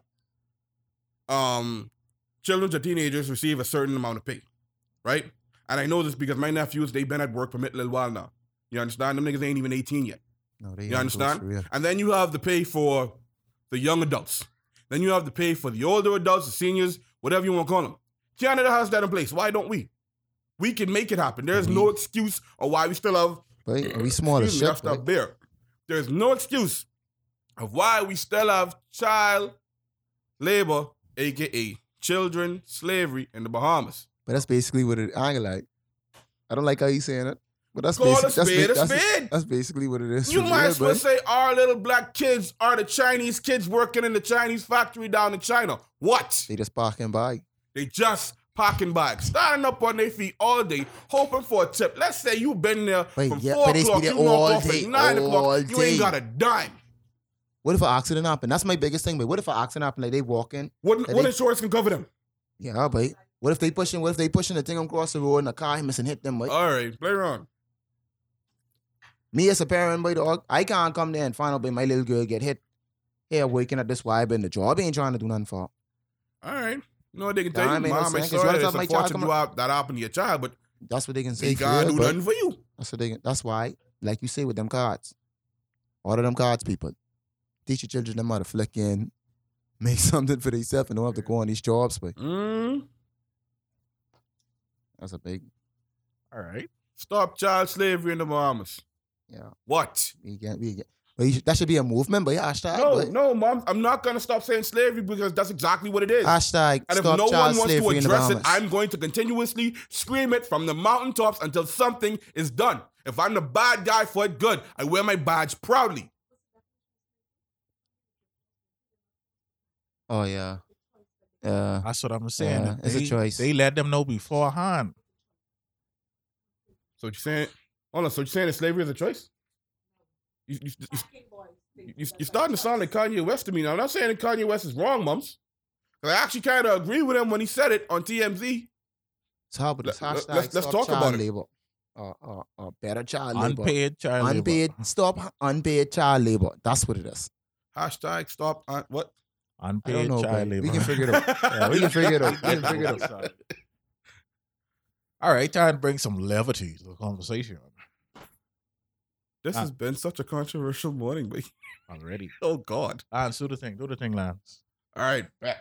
um, children or teenagers receive a certain amount of pay, right? And I know this because my nephews, they've been at work for a little while now. You understand? Them niggas ain't even eighteen yet. No, they You young understand? dudes, for real. And then you have to pay for the young adults. Then you have to pay for the older adults, the seniors, whatever you want to call them. Canada has that in place. Why don't we? We can make it happen. There's no excuse of why we still have. But we small as Excuse me, shit. that's not boy. there. There's no excuse of why we still have child labor, aka children slavery in the Bahamas. But that's basically what it. I ain't gonna lie. I don't like how you saying it, but that's Call a basically that's, spade ba- a that's, spade. that's basically what it is. You for might real, as well boy. say our little black kids are the Chinese kids working in the Chinese factory down in China. What? They just parking by. They just parking bikes, standing up on their feet all day, hoping for a tip. Let's say you've been there Wait, from yeah, four but they o'clock, be you there knock all off day, at nine all o'clock, you ain't day. got a dime. What if an accident happened? That's my biggest thing. But what if an accident happened? Like they walk in. What, That what they- insurance can cover them? Yeah, but what if they pushing? What if they pushing the thing across the road and the car him and hit them? Boy? All right, play around. Me as a parent, boy, dog, I can't come there and find out, boy, my little girl get hit. Here working at this vibe and the job ain't trying to do nothing for. her. All right. You know what they can tell Nah, you? I mean, no Mom, I'm sense, 'cause sorry what if that it's my child unfortunate come you have- that happened to your child, but That's what they can say. they for can't real, do but nothing for you. That's what they. That's why, like you say, with them cards, all of them cards, people teach your children them how to flick in, make something for themselves, and don't have to go on these jobs. But Mm. that's a big, All right. Stop child slavery in the Bahamas. yeah. What? We get, we get. But you should, that should be a movement. But yeah, hashtag. No, but, no, mom. I'm not going to stop saying slavery because that's exactly what it is. Hashtag. And if stop no child one wants to slavery in the address it, Bahamas. I'm going to continuously scream it from the mountaintops until something is done. If I'm the bad guy for it, good. I wear my badge proudly. Oh yeah. Yeah. That's what I'm saying. Yeah, it's a they, choice. They let them know beforehand. So what you saying? Hold on. So you saying that slavery is a choice? You you you, you, you you're starting to sound like Kanye West to me now. I'm not saying that Kanye West is wrong, mums. 'Cause I actually kind of agree with him when he said it on T M Z. So how about this Let- hashtag let's- let's stop talk child about it. labor? Uh, uh, uh, better child labor. Unpaid child Unpaid. labor. Stop unpaid child labor. That's what it is. Hashtag stop. On, what? I Unpaid don't know, child but labor. we can figure it out. Yeah, we can figure it out. We can figure it out. All right, time to bring some levity to the conversation This Ah. has been such a controversial morning, but already. oh God. Lance, do the thing. Do the thing, Lance. All right, back.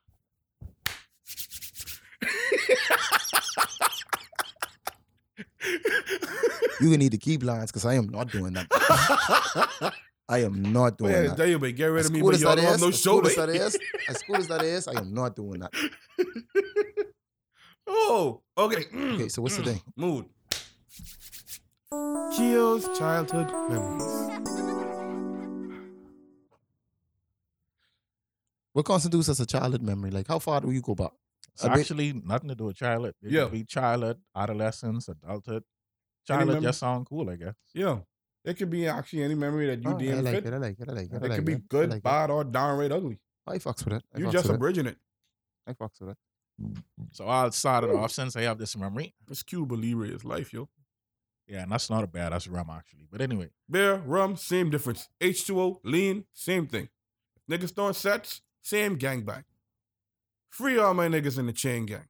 You gonna need to keep lines because I am not doing that. I am not doing Man, that. tell you, but get rid As of me, cool but as y'all that don't have is, no as show, cool as that mate. is, as cool as that is, I am not doing that. Oh, okay. Okay, so what's the thing? Mood. Kio's childhood memories. What constitutes as a childhood memory? Like, how far do you go back? It's A bit- actually nothing to do with childhood. It Yeah. could be childhood, adolescence, adulthood. Any Childhood memory? just sound cool, I guess. Yeah. It could be actually any memory that you Oh, I deem like fit. it. I like it. I like it. I It like could be it. I good, like it. bad, or downright ugly. I fucks with it. I You fucks just with it. abridging it. I fucks with it. So I'll start it off since I have this memory. It's Cuba Libre is life, yo. Yeah, and that's not a bad. That's rum, actually. But anyway, Beer, rum, same difference. H two O, lean, same thing. Niggas throwing sets, same gangbang. Free all my niggas in the chain gang.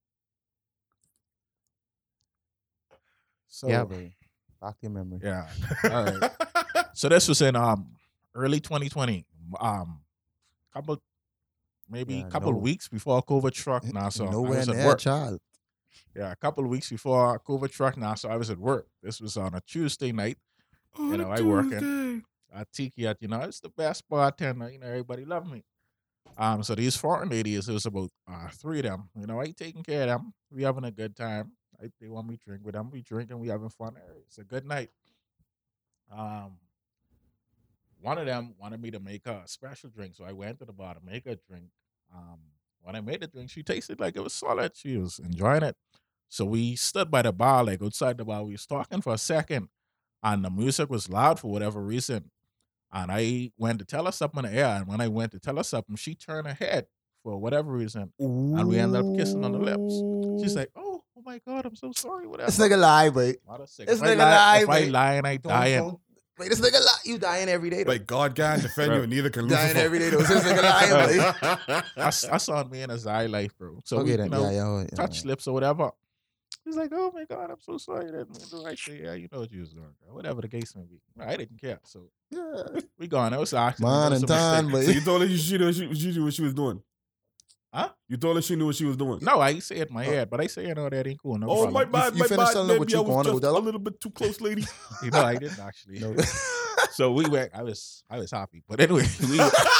so Yeah, baby. Back to your memory. yeah. All right. So this was in um early twenty twenty. Um, couple maybe Yeah, a couple no. weeks before COVID struck. Now, so I Nowhere was at near a work. child. Yeah, a couple of weeks before COVID struck. Now, so I was at work. This was on a Tuesday night. On know, a I working. Tuesday. At Tiki, at you know, it's the best bartender. You know, everybody love me. Um, so these foreign ladies, it was about uh, three of them. You know, I taking care of them. We having a good time. I, they want me to drink with them. We drinking. We having fun. It's a good night. Um, one of them wanted me to make her a special drink, so I went to the bar to make her a drink. Um, when I made the drink, she tasted like it was solid. She was enjoying it. So we stood by the bar, like outside the bar. We was talking for a second, and the music was loud for whatever reason. And I went to tell her something in the air, and when I went to tell her something, she turned her head for whatever reason, and we ended up kissing on the lips. She's like, "Oh, oh my God, I'm so sorry." Whatever. This nigga lie, boy. Mother sick. this if I nigga lie, lie, if I mate. lie and I Don't- dying, don't- Wait, this nigga lie. You dying every day, though. Like God can defend you, Bro. and neither can dying Lucifer. every day, though. So this nigga lying, boy. that's that's on me and his eye life, bro. So Okay, we, then. you know, yeah, yeah, yeah, touch yeah. lips or whatever. He's like, "Oh my God, I'm so sorry." I didn't mean to right there. Yeah, you know what you was doing, girl. Whatever the case may be. I didn't care. So Yeah. we gone. It was an accident. Man It was and a time, mistake. So boy. you told her she, she, knew, she, she knew what she was doing? Huh? You told her she knew what she was doing? No, I say it in my head, but I say, you know, that ain't cool. No Oh, problem. my bad, you my finished bad, telling her what baby. you I was going to just tell a her? little bit too close, lady. You know, I didn't actually. No. So we went. I was, I was happy. But anyway, we,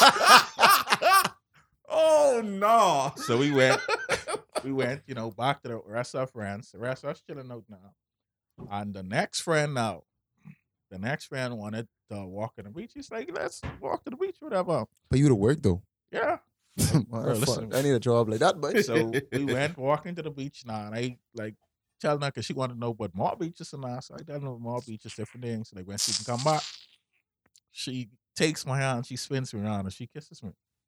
Oh, no. so we went. We went. You know, back to the rest of our friends. The rest of us chilling out now. And the next friend now, the next friend wanted to walk on the beach. He's like, "Let's walk to the beach, whatever." But you to work, though. Yeah. Man, Bro, fuck. listen. I need a job like that, boy. So we went walking to the beach now, and I like telling her because she wanted to know what more beaches and that. So I tell her more beaches, different things. Like when she can come back, she takes my hand, she spins me around, and she kisses me.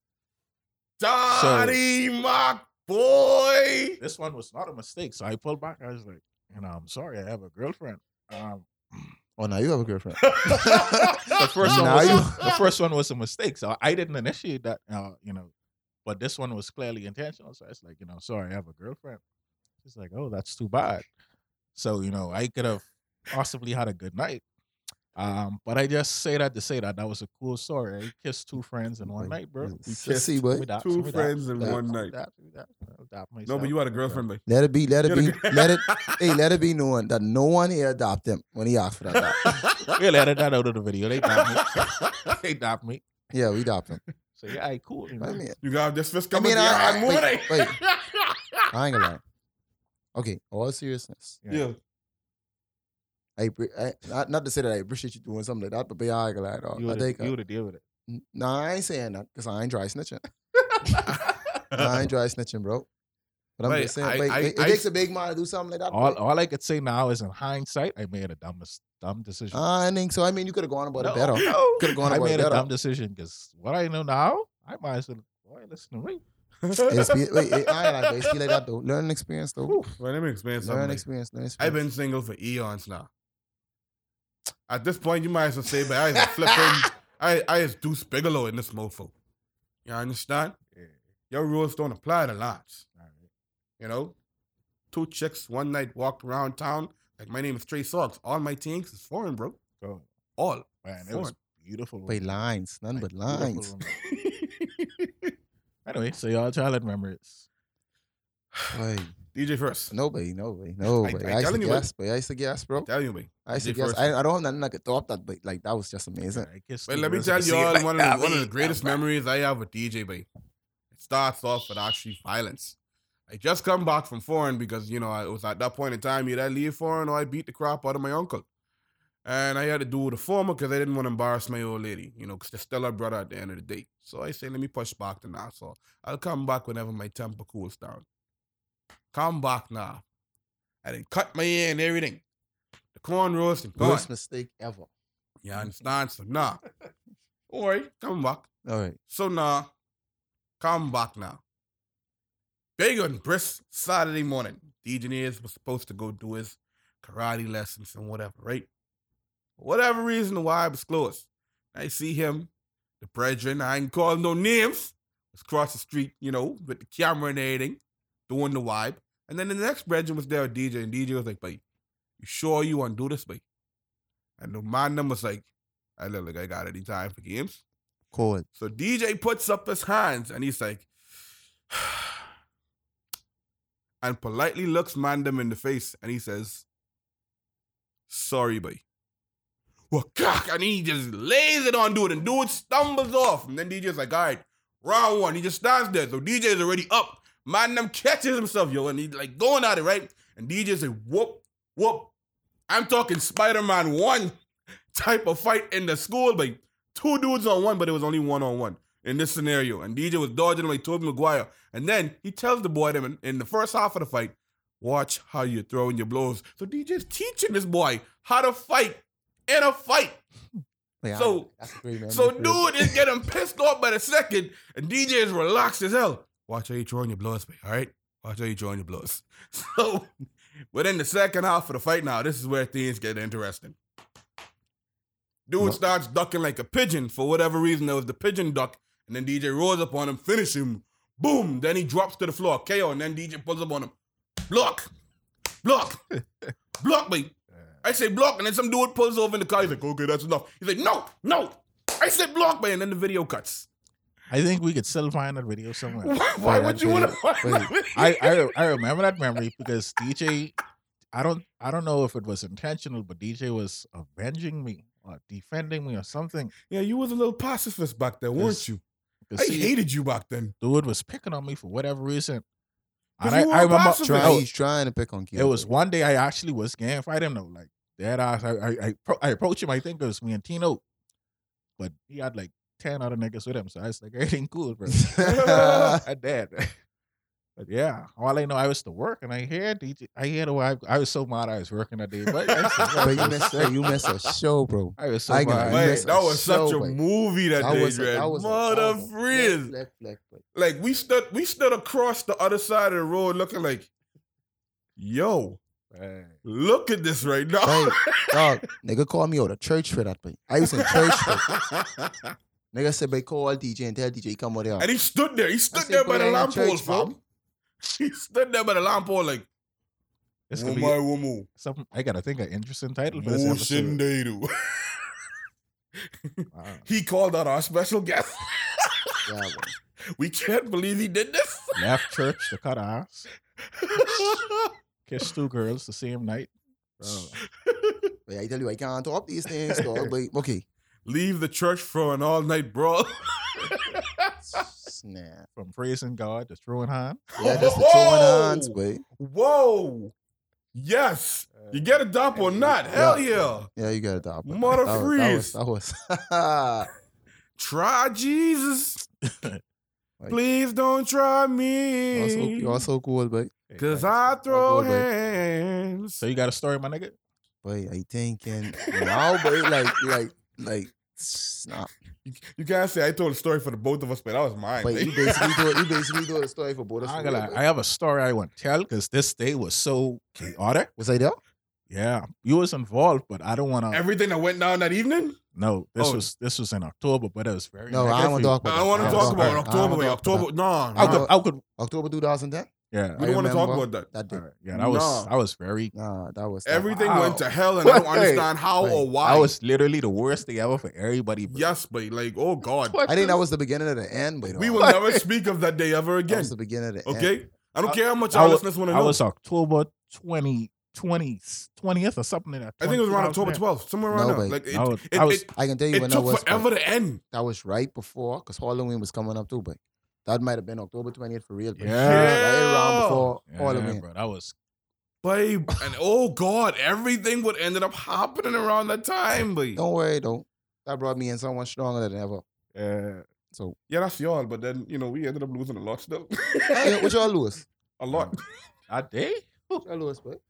Donnie, my boy. This one was not a mistake, so I pulled back. I was like, you know, I'm sorry, I have a girlfriend. Um, Oh, now you have a girlfriend. the first one Now was you- the first one was a mistake, so I didn't initiate that. Uh, you know, but this one was clearly intentional. So it's like, you know, sorry, I have a girlfriend. She's like, oh, that's too bad. So you know, I could have possibly had a good night. Um, but I just say that to say that that was a cool story. I kissed two friends in one Boy, night, bro. you We sissy, boy. we dapped, Two we dapped, friends in we dapped, one we night. dapped, we dapped, you know, dapped No, myself. but you had a Okay. girlfriend, babe. Let it be, let it You be, had a- let it, hey, let it be known that no one here adopt him when he asked for that. dap. We'll edit that out of the video. They dapped me. They dapped me. Yeah, we adopt him. So yeah, I cool. You know? I mean, You got this fist I coming. mean, I, I, yeah, wait, wait, I ain't gonna lie. Okay, all seriousness. yeah. I, appre- I not, not to say that I appreciate you doing something like that, but be I ain't gonna lie, dog. you I would think, you would deal with it. nah, I ain't saying that because I ain't dry snitching. Nah, I ain't dry snitching, bro. But I'm Wait, just saying, I- but I- it, it I- takes a big man to do something like that. all, boy. all I could say now is in hindsight, I made a dumb, mis- dumb decision. I think so. I mean, you could have gone about no, it better. no. Coulda gone I about it made a better. dumb decision because what I know now, I might as well, boy, listen to me. It's be, wait, it, I ain't like, but it's be like that though. Learn experience though. Well, let me explain something. Learn like- experience. Learn I've experience. been single for eons now. At this point, you might as well say, but I was flipping, I, I is Deuce Bigelow in this mofo. You understand? Yeah. Your rules don't apply to Lance. All right. You know? Two chicks one night walked around town. Like, my name is Trey Soggs. All my things is foreign, bro. So, All. man, it was Foreign. beautiful. Wait, lines, none but Like, beautiful lines. women. Anyway, so y'all childhood memories. Wait, D J first. nobody, nobody, nobody. I I, used to telling you, man. guess, but I used to guess, bro. Tell you, me. I used to D J guess. first. I, I don't have nothing I could top that, but like that was just amazing. I guess Well, the let me girls tell could you see it all like one, that, of the, one of the man. greatest memories I have with D J, babe. It starts off with actually violence. I just come back from foreign because, you know, I, it was at that point in time, either I leave foreign or I beat the crap out of my uncle. And I had to do the former because I didn't want to embarrass my old lady, you know, because they're still her brother at the end of the day. So I say, let me push back to now. So I'll come back whenever my temper cools down. Come back now. I didn't cut my hair and everything. The corn roast and gone. Worst mistake ever. You understand? So nah. Don't worry, come back. All right. So now, come back now. Big and brisk Saturday morning. D J Nails was supposed to go do his karate lessons and whatever, right? For whatever reason, why I was closed. I see him, the brethren, I ain't calling no names, was across the street, you know, with the camera and everything, doing the vibe. And then the next brethren was there with D J, and D J was like, "Babe, you sure you want to do this, babe?" And the man them was like, I look like I got any time for games. Cold. So D J puts up his hands and he's like, and politely looks Mandem in the face and he says, "Sorry, boy." Well, cock, and he just lays it on dude and dude stumbles off. And then D J's like, all right, round one. He just stands there. So D J's already up. Mandem catches himself, yo, and he's like going at it, right? And D J's like, whoop, whoop. I'm talking Spider-Man one type of fight in the school, but two dudes on one, but it was only one on one in this scenario. And D J was dodging him like Tobey Maguire. And then he tells the boy them in, in the first half of the fight, watch how you throw in your blows. So D J's teaching this boy how to fight in a fight. Wait, So- I- that's a great memory So for you. dude is getting pissed off by the second, and D J is relaxed as hell. Watch how you throwing your blows, man, all right? Watch how you throwing your blows. So within the second half of the fight now, this is where things get interesting. Dude What? starts ducking like a pigeon. For whatever reason, there was the pigeon duck, and then D J rolls up on him, finish him, boom. Then he drops to the floor, K O, and then D J pulls up on him. Block, block, block me. I say block, and then some dude pulls over in the car. He's like, okay, that's enough. He's like, no, no. I said block me, and then the video cuts. I think we could still find that video somewhere. Why, why Wait, would that you want to video- find that video? I, I I remember that memory because D J, I don't I don't know if it was intentional, but D J was avenging me or defending me or something. Yeah, you was a little pacifist back then, weren't Yes. you? 'Cause I see, hated you back then. dude was picking on me for whatever reason. 'Cause And I, you were I a remember pacifist. Try, it he's trying to pick on kids. was, it was one day I actually was game fight him though, like dead ass. I I I, pro- I approached him. I think it was me and Tino, but he had like ten other niggas with him, so I was like, everything cool, bro. I did. But yeah, all I know, I was to work, and I hear D J. I hear the way I, I was so mad I was working that day, but I, But you missed, hey, you missed a show, bro. I was so I got- mad. you Wait, missed that a was such show, a boy. movie that, That day, was a, Dread. that was a, Mother that was a frizz. fleck, fleck, fleck. Like we stood, we stood across the other side of the road, looking like, yo, Hey. look at this right now. Hey, dog, nigga called me out of church for that, boy. I was in church, boy. Nigga said, boy, call D J and tell D J come over there. And he stood there. He stood said, there "Boy, by the I ain't lamp church, pole, bro." fam. He stood there by the lamp pole, like, This oh could be my woman, something. I gotta think an interesting title for this motion episode. they do. Wow. He called out our special guest. Yeah, boy. We can't believe he did this. Left church to cut ass. Kissed two girls the same night. Bro. But I tell you, I can't talk these things, dog. But okay. Leave the church for an all-night brawl. Snap. From praising God to throwing hand. Yeah, that's the throwing hands, boy. Whoa. Yes. You get a dump or not? Hell yeah. Yeah, you got it, dog. but Mother that was- freeze. That was, that was Try Jesus. Like, Please don't try you're so, me. you're so cool, boy. Hey, Cause thanks. I throw good, boy. hands. So you got a story, my nigga? Boy, I thinking now, boy, like, like, like, nah. You can't say I told a story for the both of us, but that was mine. But eh? you basically told, you basically told a story for both of us. I, for ain't gonna real, lie, boy. I have a story I want to tell because this day was so chaotic. Was I there? Yeah, you was involved, but I don't want to. Everything that went down that evening? No, this Oh. was this was in October, but it was very. No, I negative don't want for to you. talk about I that. don't want to I talk don't about wanna- I October. don't Wait, wanna talk about October. No, I no. could, I could, October two thousand ten? yeah. We don't want to talk about that. That day. All right, yeah, that was No. I was very. Nah, that was Everything Wow. went to hell, and I don't Wait. understand how or Wait. why. That was literally the worst day ever for everybody. bro. yes, but like, oh God, What I think the- that was the beginning of the end, but we will What? never speak of that day ever That again. was the beginning of the end. Okay, I don't I- care how much I our was- listeners want to I know. was October twenty, twenty, twentieth or something like that. I think it was around October twenty-two twelfth, somewhere around No, there. but- Like it, I was- it, I was- it, I can tell you it when took that was. forever to end. That was right before, because Halloween was coming up too, but that might have been October twentieth for real. But Yeah. right around before Yeah, Halloween. bro, that was Babe, and oh God, everything would ended up happening around that time, babe. Don't worry though. That brought me in someone stronger than ever. uh, So, Yeah, that's y'all, but then you know we ended up losing a lot still. yeah, what y'all lose? a lot. that day. What y'all lose, boy?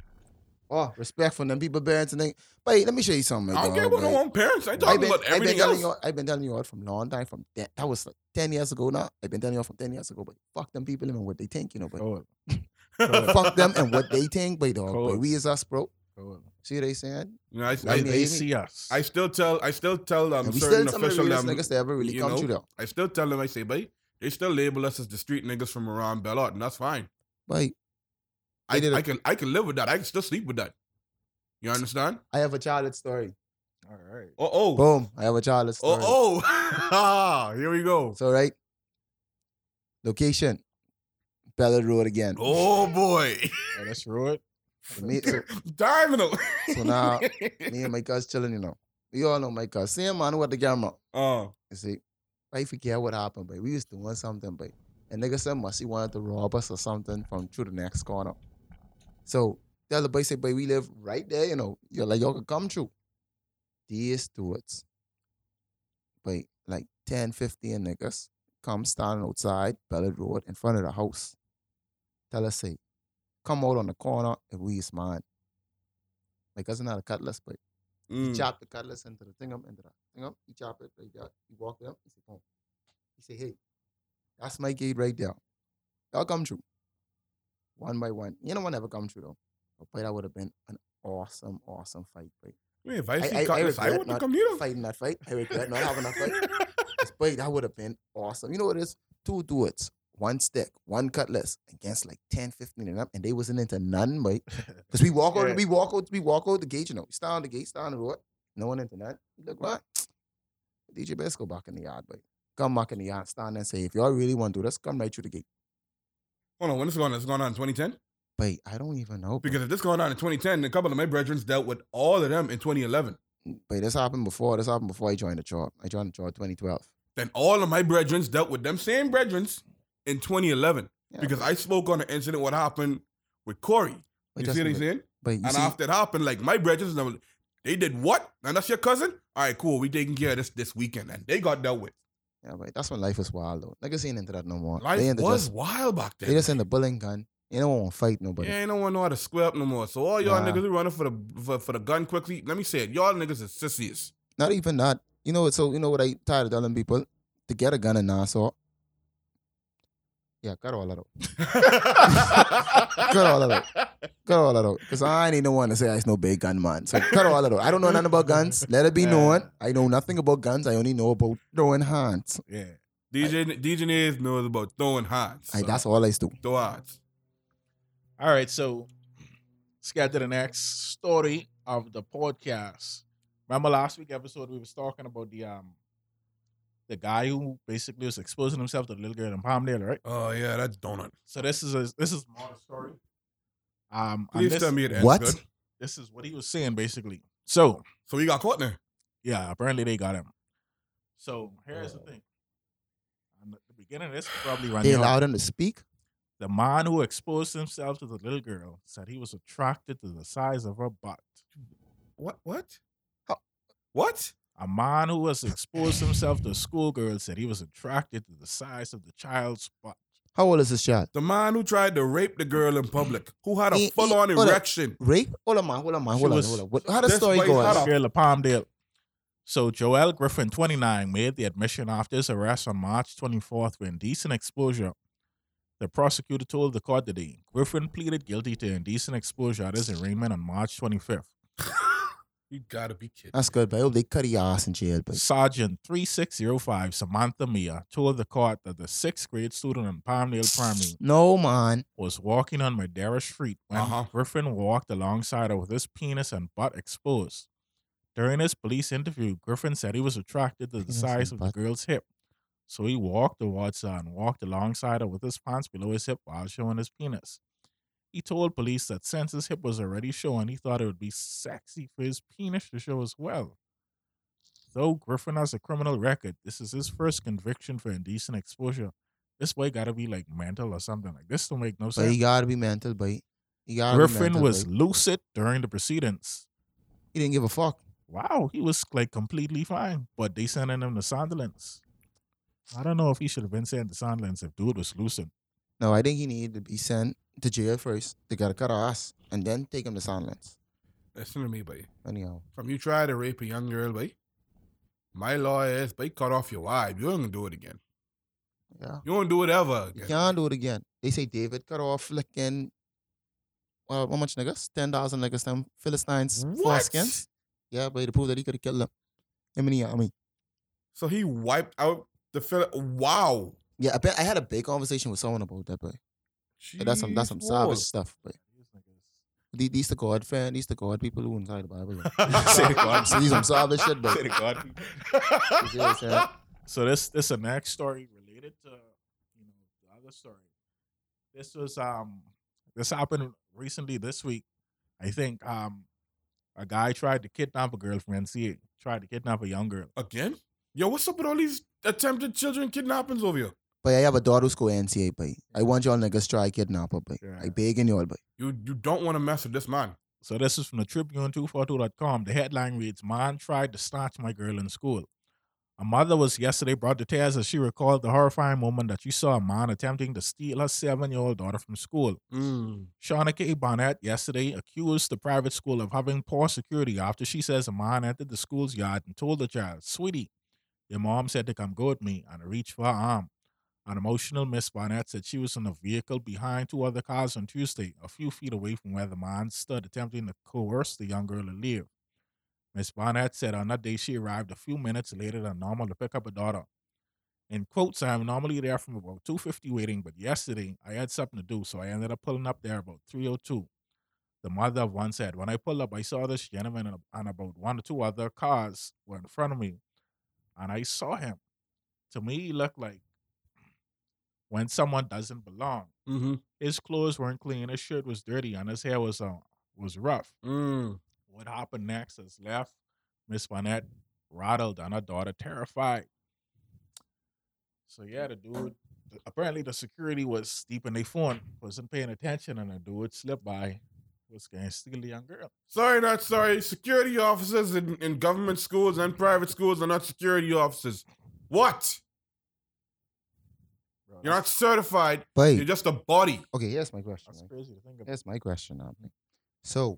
Oh, respect from them people, parents and things. But let me show you something. I don't dog, care about boy. no own parents. I I've talking been, about I've been everything telling else. you, all- I've been telling you all from long time, from ten, that was like ten years ago now. I've been telling you all from ten years ago, but fuck them people and what they think, you know, but Cool, fuck them and what they think, but dog, Cool. but we is us, bro. cool. See what they saying? You know, I, Like I, me, They Amy. see us. I still tell I still tell um And we certain still some of the official realest um, niggas that ever really you come know, through though. I still tell them I say, babe, they still label us as the street niggas from around Bellart, and that's fine. But I, They did a- I can I can live with that. I can still sleep with that. You understand? I have a childhood story. All right. Oh oh Boom. I have a childhood oh story. oh. Ah, here we go. So right. Location. Ballard Road again. Oh boy. Oh, that's right. So, me, so, Terminal. so now me and my cuz chilling, you know. We all know my cuz. Same man who had the camera. Oh. You see, I forget what happened, but we used to want something, but and nigga said must he wanted to rob us or something from through the next corner. So the other boy said, but we live right there, you know. You're like, y'all can come through. These stewards, but like ten, fifteen niggas come standing outside Ballard Road in front of the house. Tell us, say, come out on the corner if we is mine. My cousin had a cutlass, but he Mm. chopped the cutlass into the thing up, into the thing up. He chopped it like that. He walked it up. He said, boom. He said, hey, that's my gate right there. Y'all come through. One by one. You know one never come through though. But boy, that would have been an awesome, awesome fight, boy. I mean, if I I- see I- I cutlass, I, regret wouldn't not come either. Fighting that fight. I regret not having that fight. This boy, that would have been awesome. You know what it is? Two dudes, one stick, one cutlass against like ten, fifteen of them, and they wasn't into none, boy. Because we walk out, Yeah. we walk out, we walk out the gate, you know. We stand on the gate, stand on the road. No one into none. You look what? D J best go back in the yard, boy. Come back in the yard, stand and say, if y'all really want to do this, come right through the gate. Hold on, when this going on? This going on in twenty ten? But I don't even know. Because if this going on in twenty ten, a couple of my brethren dealt with all of them in twenty eleven. But this happened before. This happened before I joined the job. I joined the job twenty twelve. Then all of my brethren dealt with them same brethren in twenty eleven. Yeah, Because but, I spoke on the incident what happened with Corey. but You just- see what I'm saying? But you And see, after it happened, like my brethren, they did what? And that's your cousin? All right, cool. We taking care of this this weekend. And they got dealt with. yeah, but that's when life was wild though. Niggas ain't into that no more. Life they into was just, wild back then. they just in the bullying gun. You don't want to fight nobody. Yeah, ain't no one know how to square up no more. So all y'all Nah. niggas who running for the for, for the gun quickly, let me say it. Y'all niggas is sissies. Not even that. You know what? So you know what I tired of telling people to get a gun in Nassau. Yeah, cut all that out. Cut all that out. Cut all that out. Because I ain't no one to say I no big gun man. So cut all that out. I don't know nothing about guns. Let it be known. I know nothing about guns. I only know about throwing hands. Yeah. D J D J Nays knows about throwing hands. I, that's all I do. Throw hands. All right, so let's get to the next story of the podcast. Remember last week episode we was talking about the um the guy who basically was exposing himself to the little girl in Palmdale, right? Oh yeah, that's donut. So this is a this is more the story. Um, and Please this, tell me it ends What? good. this is what he was saying basically. So So we got caught there. yeah, apparently they got him. So here's the thing. At the beginning of this probably run They you off. allowed him to speak. The man who exposed himself to the little girl said he was attracted to the size of her butt. What? What? How- What? A man who has exposed himself to a schoolgirl said he was attracted to the size of the child's butt. How old is this child? The man who tried to rape the girl in public, who had a He- he- full-on hold up. erection. Rape? Hold on, man. Hold on, man. She Hold on, was- hold on. What, how the this story boy go? had a- Girl of Palmdale. So Joel Griffin, twenty-nine, made the admission after his arrest on March twenty-fourth for indecent exposure. The prosecutor told the court today Griffin pleaded guilty to indecent exposure at his arraignment on March twenty-fifth. You gotta be kidding. That's good, but I hope they cut your ass in jail, but Sergeant three six zero five Samantha Mia told the court that the sixth grade student in Palmdale Primary no, man. was walking on Madera Street when Uh-huh. Griffin walked alongside her with his penis and butt exposed. During his police interview, Griffin said he was attracted to the Penis size and of the butt. girl's hip. So he walked towards her and walked alongside her with his pants below his hip while showing his penis. He told police that since his hip was already showing, he thought it would be sexy for his penis to show as well. Though Griffin has a criminal record, this is his first conviction for indecent exposure. This boy gotta be like mental or something. Like this don't make no But sense. he gotta be mental, but he, he gotta be Griffin mental, was but lucid during the proceedings. he didn't give a fuck. Wow, he was like completely fine, but they sending him to Sunderland's. I don't know if he should have been sent to Sunderland's if dude was lucid. No, I think he needed to be sent to jail first. They gotta cut our ass and then take him to silence. Listen to me, boy. Anyhow, From you try to rape a young girl, boy, my law is, boy, cut off your wife. You ain't gonna do it again. yeah. You won't do it ever You again. can't do it again. They say David cut off flicking, well, how much niggas? ten thousand niggas, them Philistines What? foreskins. Yeah, but to prove that he could have killed them. Him in the army. So he wiped out the Phil. Wow. Yeah, I, bet I had a big conversation with someone about that, but that's some that's some Jeez, savage boy. stuff. But these, these the God fan, these the God people who inside the Bible. Say the God. See some savage shit, but Say the God. you see what I'm saying? So this this is a next story related to you know the other story. This was um this happened recently this week. I think um a guy tried to kidnap a girl from N C A. Tried to kidnap a young girl. Again? Yo, what's up with all these attempted children kidnappings over here? But I have a daughter who's going N C A, but I want y'all niggas try kidnap her, but Yeah. I begging y'all, but You you don't want to mess with this man. So this is from the Tribune two forty-two dot com. The headline reads, "Man tried to snatch my girl in school." A mother was yesterday brought to tears as she recalled the horrifying moment that she saw a man attempting to steal her seven-year-old daughter from school. Mm. Shauna K. Barnett yesterday accused the private school of having poor security after she says a man entered the school's yard and told the child, "Sweetie, your mom said to come go with me," and reached for her arm. An emotional Miss Barnett said she was in a vehicle behind two other cars on Tuesday, a few feet away from where the man stood attempting to coerce the young girl to leave. Miss Barnett said on that day she arrived a few minutes later than normal to pick up her daughter. In quotes, "I'm normally there from about two fifty waiting, but yesterday I had something to do, so I ended up pulling up there about three oh two. The mother of one said, "When I pulled up, I saw this gentleman and, and about one or two other cars were in front of me, and I saw him. To me, he looked like when someone doesn't belong. Mm-hmm. His clothes weren't clean, his shirt was dirty, and his hair was uh, was rough. Mm. What happened next is left Miss Barnett rattled and her daughter terrified. So yeah, the dude, apparently the security was deep in their phone, wasn't paying attention, and the dude slipped by, was going to steal the young girl. Sorry, not sorry. Security officers in, in government schools and private schools are not security officers. What? Bro, You're not that's, certified. but You're just a body. okay, here's my question. that's Right? crazy to think about. Here's my question now. Right? So,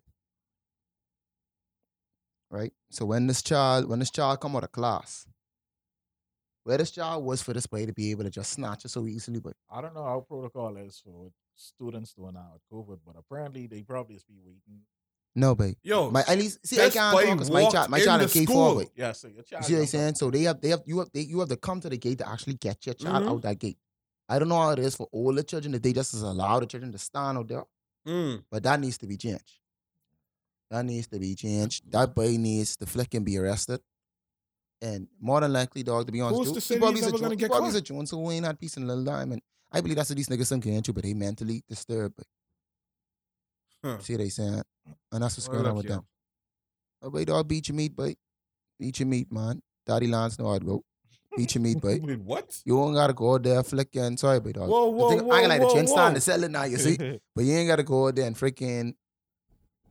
right? So when this child, when this child come out of class, where this child was for this boy to be able to just snatch it so easily, but I don't know how protocol is for what students doing now with COVID, but apparently they probably just be waiting. no, but Yo, my at least see I this can't boy talk because my walked child, my in child the in K school. four, but Yeah, so your child. you see what I'm young saying? So they have, they have, you have, they, you have to come to the gate to actually get your child Mhm. out that gate. I don't know how it is for all the children if they just allow the children to stand out there, mm. but that needs to be changed. That needs to be changed. That boy needs to flick and be arrested. And more than likely, dog, to be honest, Who's Joe, to say he probably he's is a never gonna Jones, he get probably is caught? a Jones who ain't had peace in a little time. And I believe that's what these niggas some get into, but they mentally disturbed. But Huh. see what they saying? And that's what's Well, going on look, with yo. them. Oh, boy, dog, beat your meat, boy. Beat your meat, man. Daddy Lance know how to go. Beat your meat, boy. Wait, what? You don't gotta go out there flicking. Sorry, boy, dog. Whoa, The whoa, thing- whoa, I ain't like the whoa, chin stand whoa. to sell it now, you see? But you ain't gotta go out there and freaking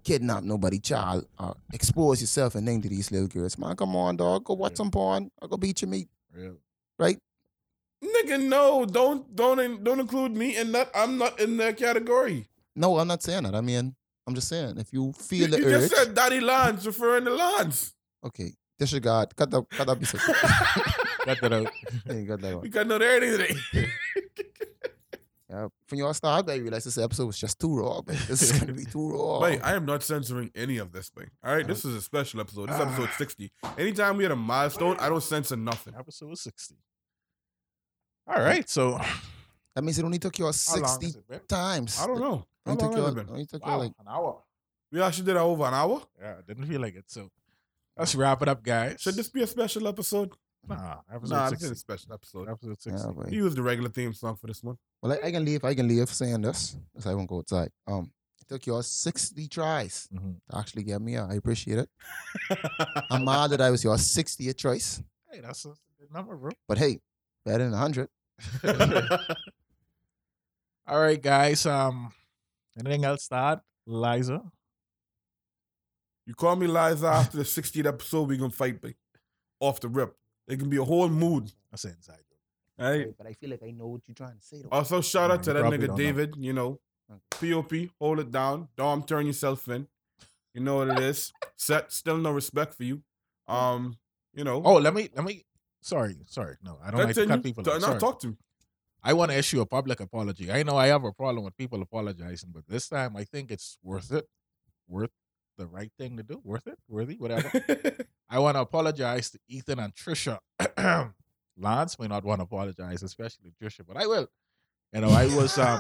kidnap nobody child or expose yourself and then to these little girls. Man, come on, dog. Go watch Yeah. some porn. I'll go beat your meat. Real. Right? Nigga, no, don't don't in- don't include me in that. I'm not in that category. No, I'm not saying that. I mean, I'm just saying if you You, feel the you urge. just said Daddy Lance, referring to Lance. Okay. Disregard. Cut that cut that piece of Cut that out. yeah, cut that We one. got no everything today. Yeah, from your start, I realized this episode was just too raw, but this is gonna be too raw. Wait, I am not censoring any of this thing. All right, this is a special episode. This is episode Ah. sixty. Anytime we had a milestone, I don't censor nothing. Episode sixty. All right, so how That means it only took you all long sixty has it been? times. I don't know. How Only took long you has all, it been? only took you Wow, like an hour. We actually did that over an hour. Yeah, I didn't feel like it. So let's wrap it up, guys. Should this be a special episode? Nah, episode Nah, this sixty. is a special episode. Episode sixty. yeah, boy. Use the regular theme song for this one. Well, I, I can leave. I can leave saying this, because I won't go outside. Um, it took you all sixty tries Mhm. to actually get me out. I appreciate it. I'm mad that I was your sixtieth choice, Hey, that's a good number, bro. but hey, better than a hundred. All right, guys. Um, anything else to add, Liza? You call me Liza after the sixtieth episode, we gonna fight, babe. Off the rip. It can be a whole mood. That's an inside joke. All right. But I feel like I know what you're trying to say. Though. Also, shout Nah, out to you that probably nigga don't know. David. You know, P O P, hold it down. Dom, turn yourself in. You know what it is. Set, still no respect for you. Um, you know. Oh, let me let me. Sorry, sorry. No, I don't like to continue. cut people. T- off. Now Sorry. talk to me. I want to issue a public apology. I know I have a problem with people apologizing, but this time I think it's worth it. Worth the right thing to do. Worth it. Worthy. Whatever. I want to apologize to Ethan and Trisha. Lance may not want to apologize, especially Trisha, but I will. You know, I was um,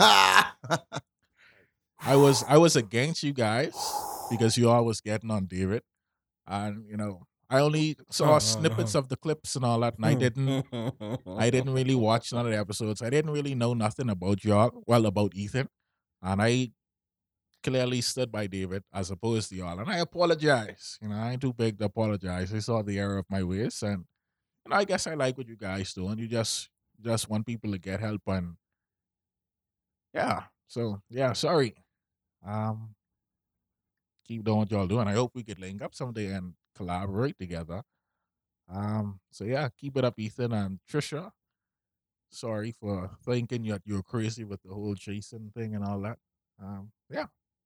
I was I was against you guys because you all was getting on David, and you know I only saw snippets of the clips and all that, and I didn't I didn't really watch none of the episodes. I didn't really know nothing about y'all, well about Ethan, and I clearly stood by David as opposed to y'all, and I apologize. You know, I ain't too big to apologize. I saw the error of my ways, and you know, I guess I like what you guys do, and you just just want people to get help, and yeah. So yeah, sorry. Um, keep doing what y'all doing. I hope we could link up someday and collaborate together. Um, so yeah, keep it up, Ethan and Trisha. Sorry for thinking that you're crazy with the whole Jason thing and all that. Um, yeah.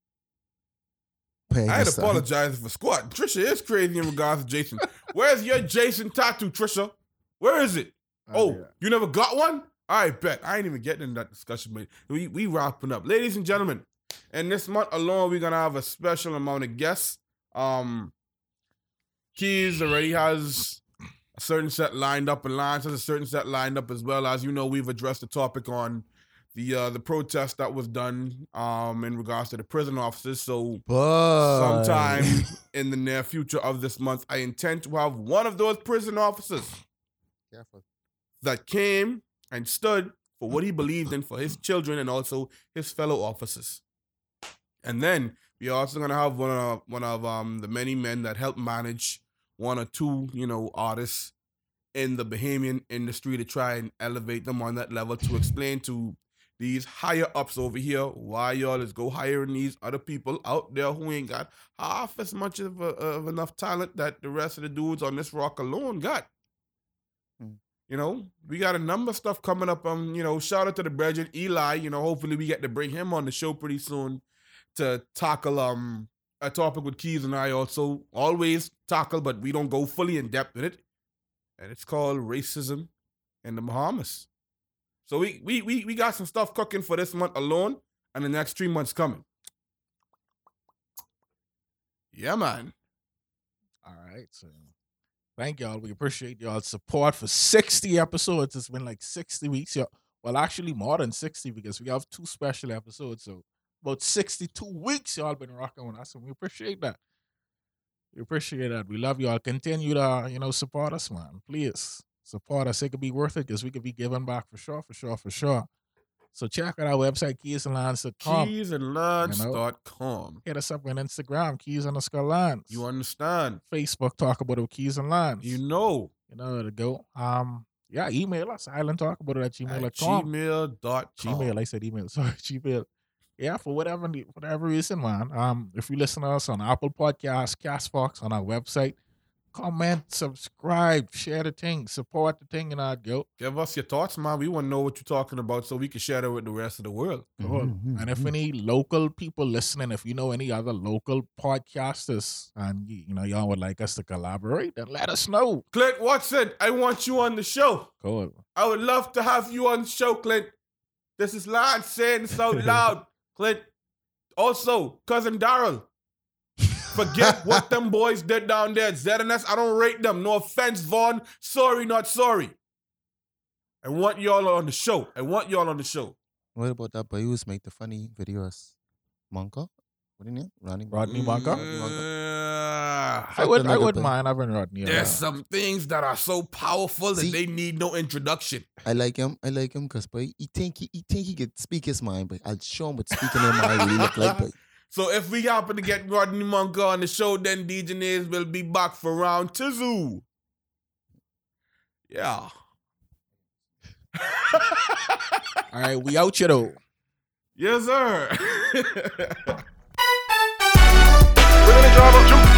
Peg I had yourself. apologized for squat. Trisha is crazy in regards to Jason. Where's your Jason tattoo, Trisha? Where is it? Oh, yeah. you never got one? I bet. I ain't even getting in that discussion, but we we wrapping up. Ladies and gentlemen, and this month alone, we're gonna have a special amount of guests. Um Keys already has a certain set lined up, and Lance has a certain set lined up as well. As you know, we've addressed the topic on the uh the protest that was done um in regards to the prison officers. So But sometime in the near future of this month, I intend to have one of those prison officers Careful. that came and stood for what he believed in for his children and also his fellow officers. And then we're also gonna have one of one of um the many men that help manage one or two, you know, artists in the Bahamian industry to try and elevate them on that level to explain to these higher ups over here why y'all is go hiring these other people out there who ain't got half as much of, a, of enough talent that the rest of the dudes on this rock alone got. Hmm. You know, we got a number of stuff coming up. Um, you know, shout out to the brethren Eli. You know, hopefully we get to bring him on the show pretty soon to tackle um a topic with Keys and I also always tackle, but we don't go fully in depth with it. And it's called racism in the Bahamas. So we we we we got some stuff cooking for this month alone, and the next three months coming. Yeah, man. All right. So thank y'all. We appreciate y'all's support for sixty episodes. It's been like sixty weeks. Y'all. Well, actually more than sixty because we have two special episodes. So about sixty-two weeks y'all been rocking with us, and we appreciate that. We appreciate that. We love y'all. Continue to, you know, support us, man. Please support us. It could be worth it because we could be giving back for sure, for sure, for sure. So check out our website, keys and lance dot com. keys and lance dot com. Hit us up on Instagram, Keys underscore Lance. You understand? Facebook, Talk About It, Keys and Lance. You know. You know where to go. Um, yeah, email us, island talk about it at gmail At dot com. gmail dot com. Gmail, I said email. Sorry, Gmail. yeah, for whatever ne- whatever reason, man. Um, if you listen to us on Apple Podcasts, Castbox, on our website, comment, subscribe, share the thing, support the thing, and I'd go. Give us your thoughts, man. We want to know what you're talking about so we can share it with the rest of the world. Cool. Mhm, And if mhm. any local people listening, if you know any other local podcasters, and you, you know y'all would like us to collaborate, then let us know. Clint Watson, I want you on the show. Cool. I would love to have you on the show, Clint. This is Lance saying this out loud, Clint. Also, cousin Daryl. Forget what them boys did down there at Z N S. I don't rate them. No offense, Vaughn. Sorry, not sorry. I want y'all on the show. I want y'all on the show. What about that boy who's make the funny videos? Monka? What is name? Rodney. Rodney Monka? Uh, I would I another would thing. mind having Rodney. there's around. some things that are so powerful that See? they need no introduction. I like him. I like him because boy, he think he, he think he could speak his mind, but I'll show him what speaking his mind really look like. Boy. So if we happen to get Rodney Monka on the show, then D J Nays will be back for round two. Yeah. All right, we out you though. Yes, sir. We're gonna drama. Juke,